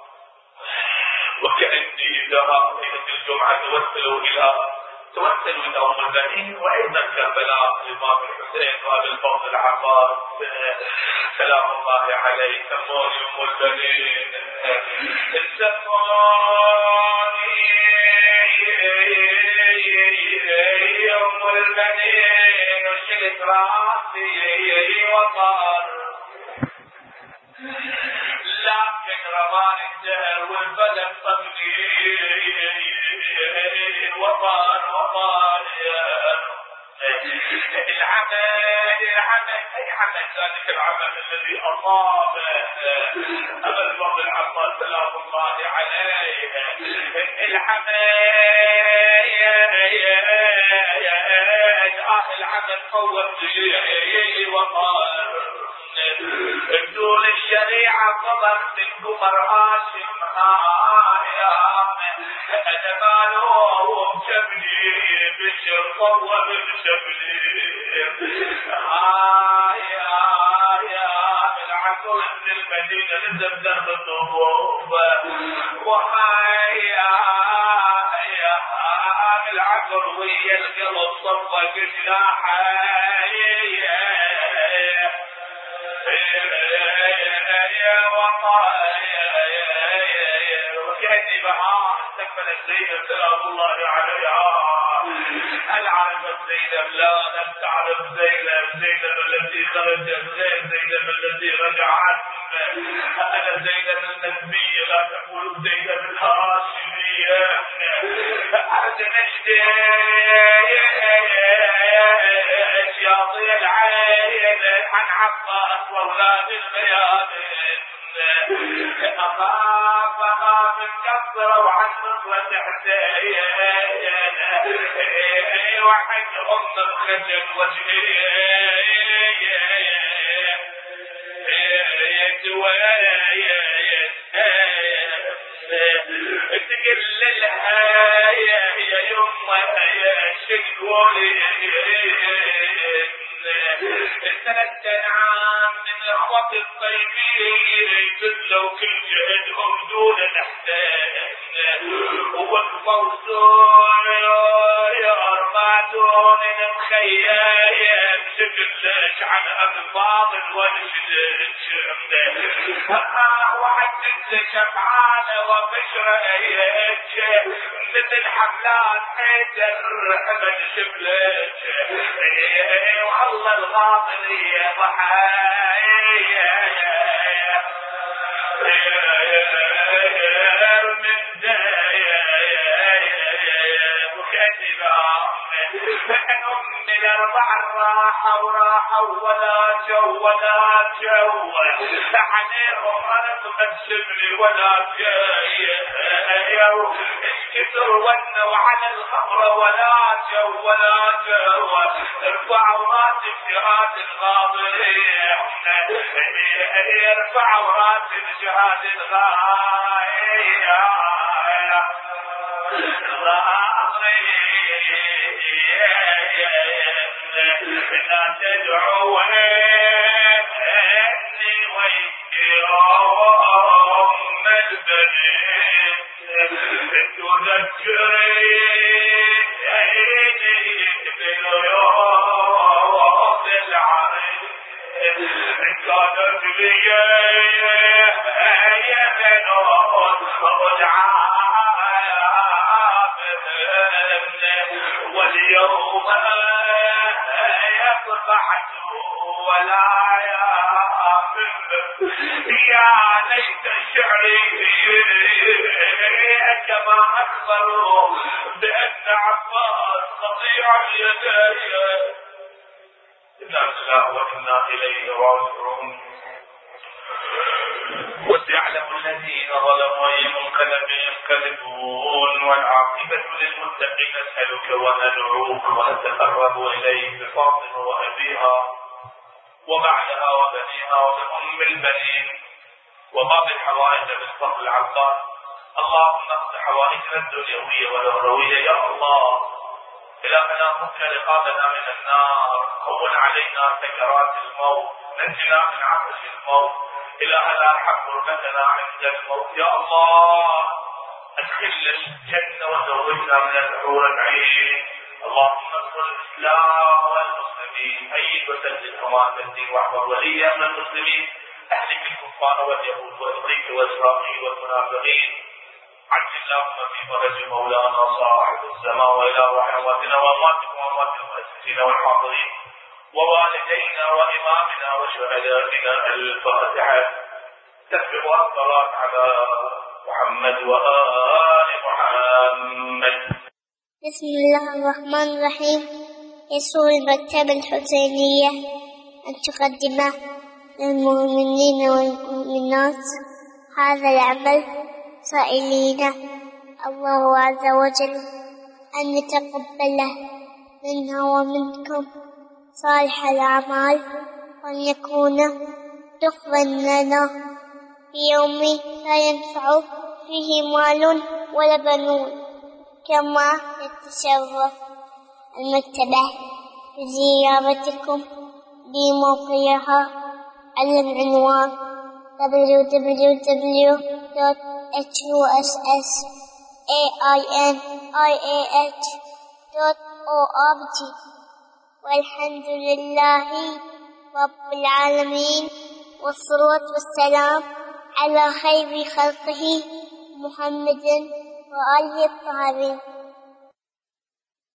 وكأني ذهب ليلة الجمعة توسلوا الى توسلوا إلى أم البنين وأيضا كربلاء الإمام الحسين وأبي الفضل العباس سلام الله عليه. سموني أم البنين سموني أم البنين وشلت راسي وطار لكن رمان الدهر والفلك طبني وطار وطار العمل العمل اي عمل ذلك العمل الذي اصاب ابا الفضل العباس سلام الله عليه العمل العمل فوت وطار بدون الشريعة صبر منكم هاشم هايام أنا مالهم شبلي بشر صوى بالشبلي هايام العقل من المدينة نزل درب الضبوب وهايام العقل ويا القلب صفى جناحه وكأني بها استقبلت زينب سلام الله عليها. هل عرفت زينب؟ لا لم تعرف زينب. زينب التي خرجت غير زينب التي رجعت. أنا زينب النسبية لا تقول زينب الهاشمية. أرجنشت شياطين العين عن عباس وأولاد الميادين. أخاف أخاف مكسر وعن نصرة حسين وحجهم من خجل وجهي تقل لها يا يمه يا شقولي ثلاث عام من اخوة الطيبين يدلوا كل جهدهم دون الاحسان وقفوا يرماتون مخيايا بشكل عن ألفاظ والشدد وعدت شفعانة وبشرة مثل حملات حيدر حمد شبلت والله الغاضرية ضحايا من دايا مكذبة من الأربع الراحة وراحة ولا جو ولا جو عليهم رنة السبل ولا جاي كسر ونوا على الخمر ولا جو ولا جو ارفعوا راتب جهاد الغاضرين ارفعوا راتب جهاد الغاضرين لا تدعوا أني ويكرام البنين تذكري عيني باليوم العريض كانت لي يهنون واليوم يصبحت ولا يأمن يا ليت شعري كما أخبروا بأن عباس قطيع اليدين. إنا لله وإنا إليه راجعون. وسيعلم الذين ظلموا أي منقلب ينقلبون والعاقبة للمتقين. نسألك وندعوك ونتقرب إليك بفاطمة وأبيها وبعدها وبنيها وبأم البنين وما بالحوائج بالفضل العباس. اللهم اقض حوائجنا الدنيوية والأخروية يا الله. إلهنا فك رقابنا من النار، هون علينا سكرات الموت، نجنا من عطش الموت. إلهنا حق حرمتنا عند الموت يا الله. أدخلنا الجنة وزوجنا من الحور العين. اللهم انصر الإسلام والمسلمين، أيد وسدد حماة الدين واحفظ وليا من المسلمين، أهلك الكفار واليهود وأمريكا وإسرائيل والمنافقين. عجل اللهم في فرج مولانا صاحب السماء وإله رحماتنا وأمواتكم وأموات المؤسسين والحاضرين ووالدينا وإمامنا وشهدائنا. الفاتحة. تتبعها الصلاة على محمد وآل محمد. بسم الله الرحمن الرحيم. يسر المكتبة الحسينية أن تقدم للمؤمنين والمؤمنات هذا العمل، سائلين الله عز وجل أن يتقبله منا ومنكم صالح الأعمال، وأن يكون دخلا لنا في يوم لا ينفع فيه مال ولا بنون. كما يتشرف المكتبة بزيارتكم بموقعها على العنوان دبليو دبليو دبليو دوت اتش يو اس اس اي اي ان اي اي اتش دوت او ار جي. والحمد لله رب العالمين، والصلاة والسلام على خير خلقه محمد وآله الطاهرين.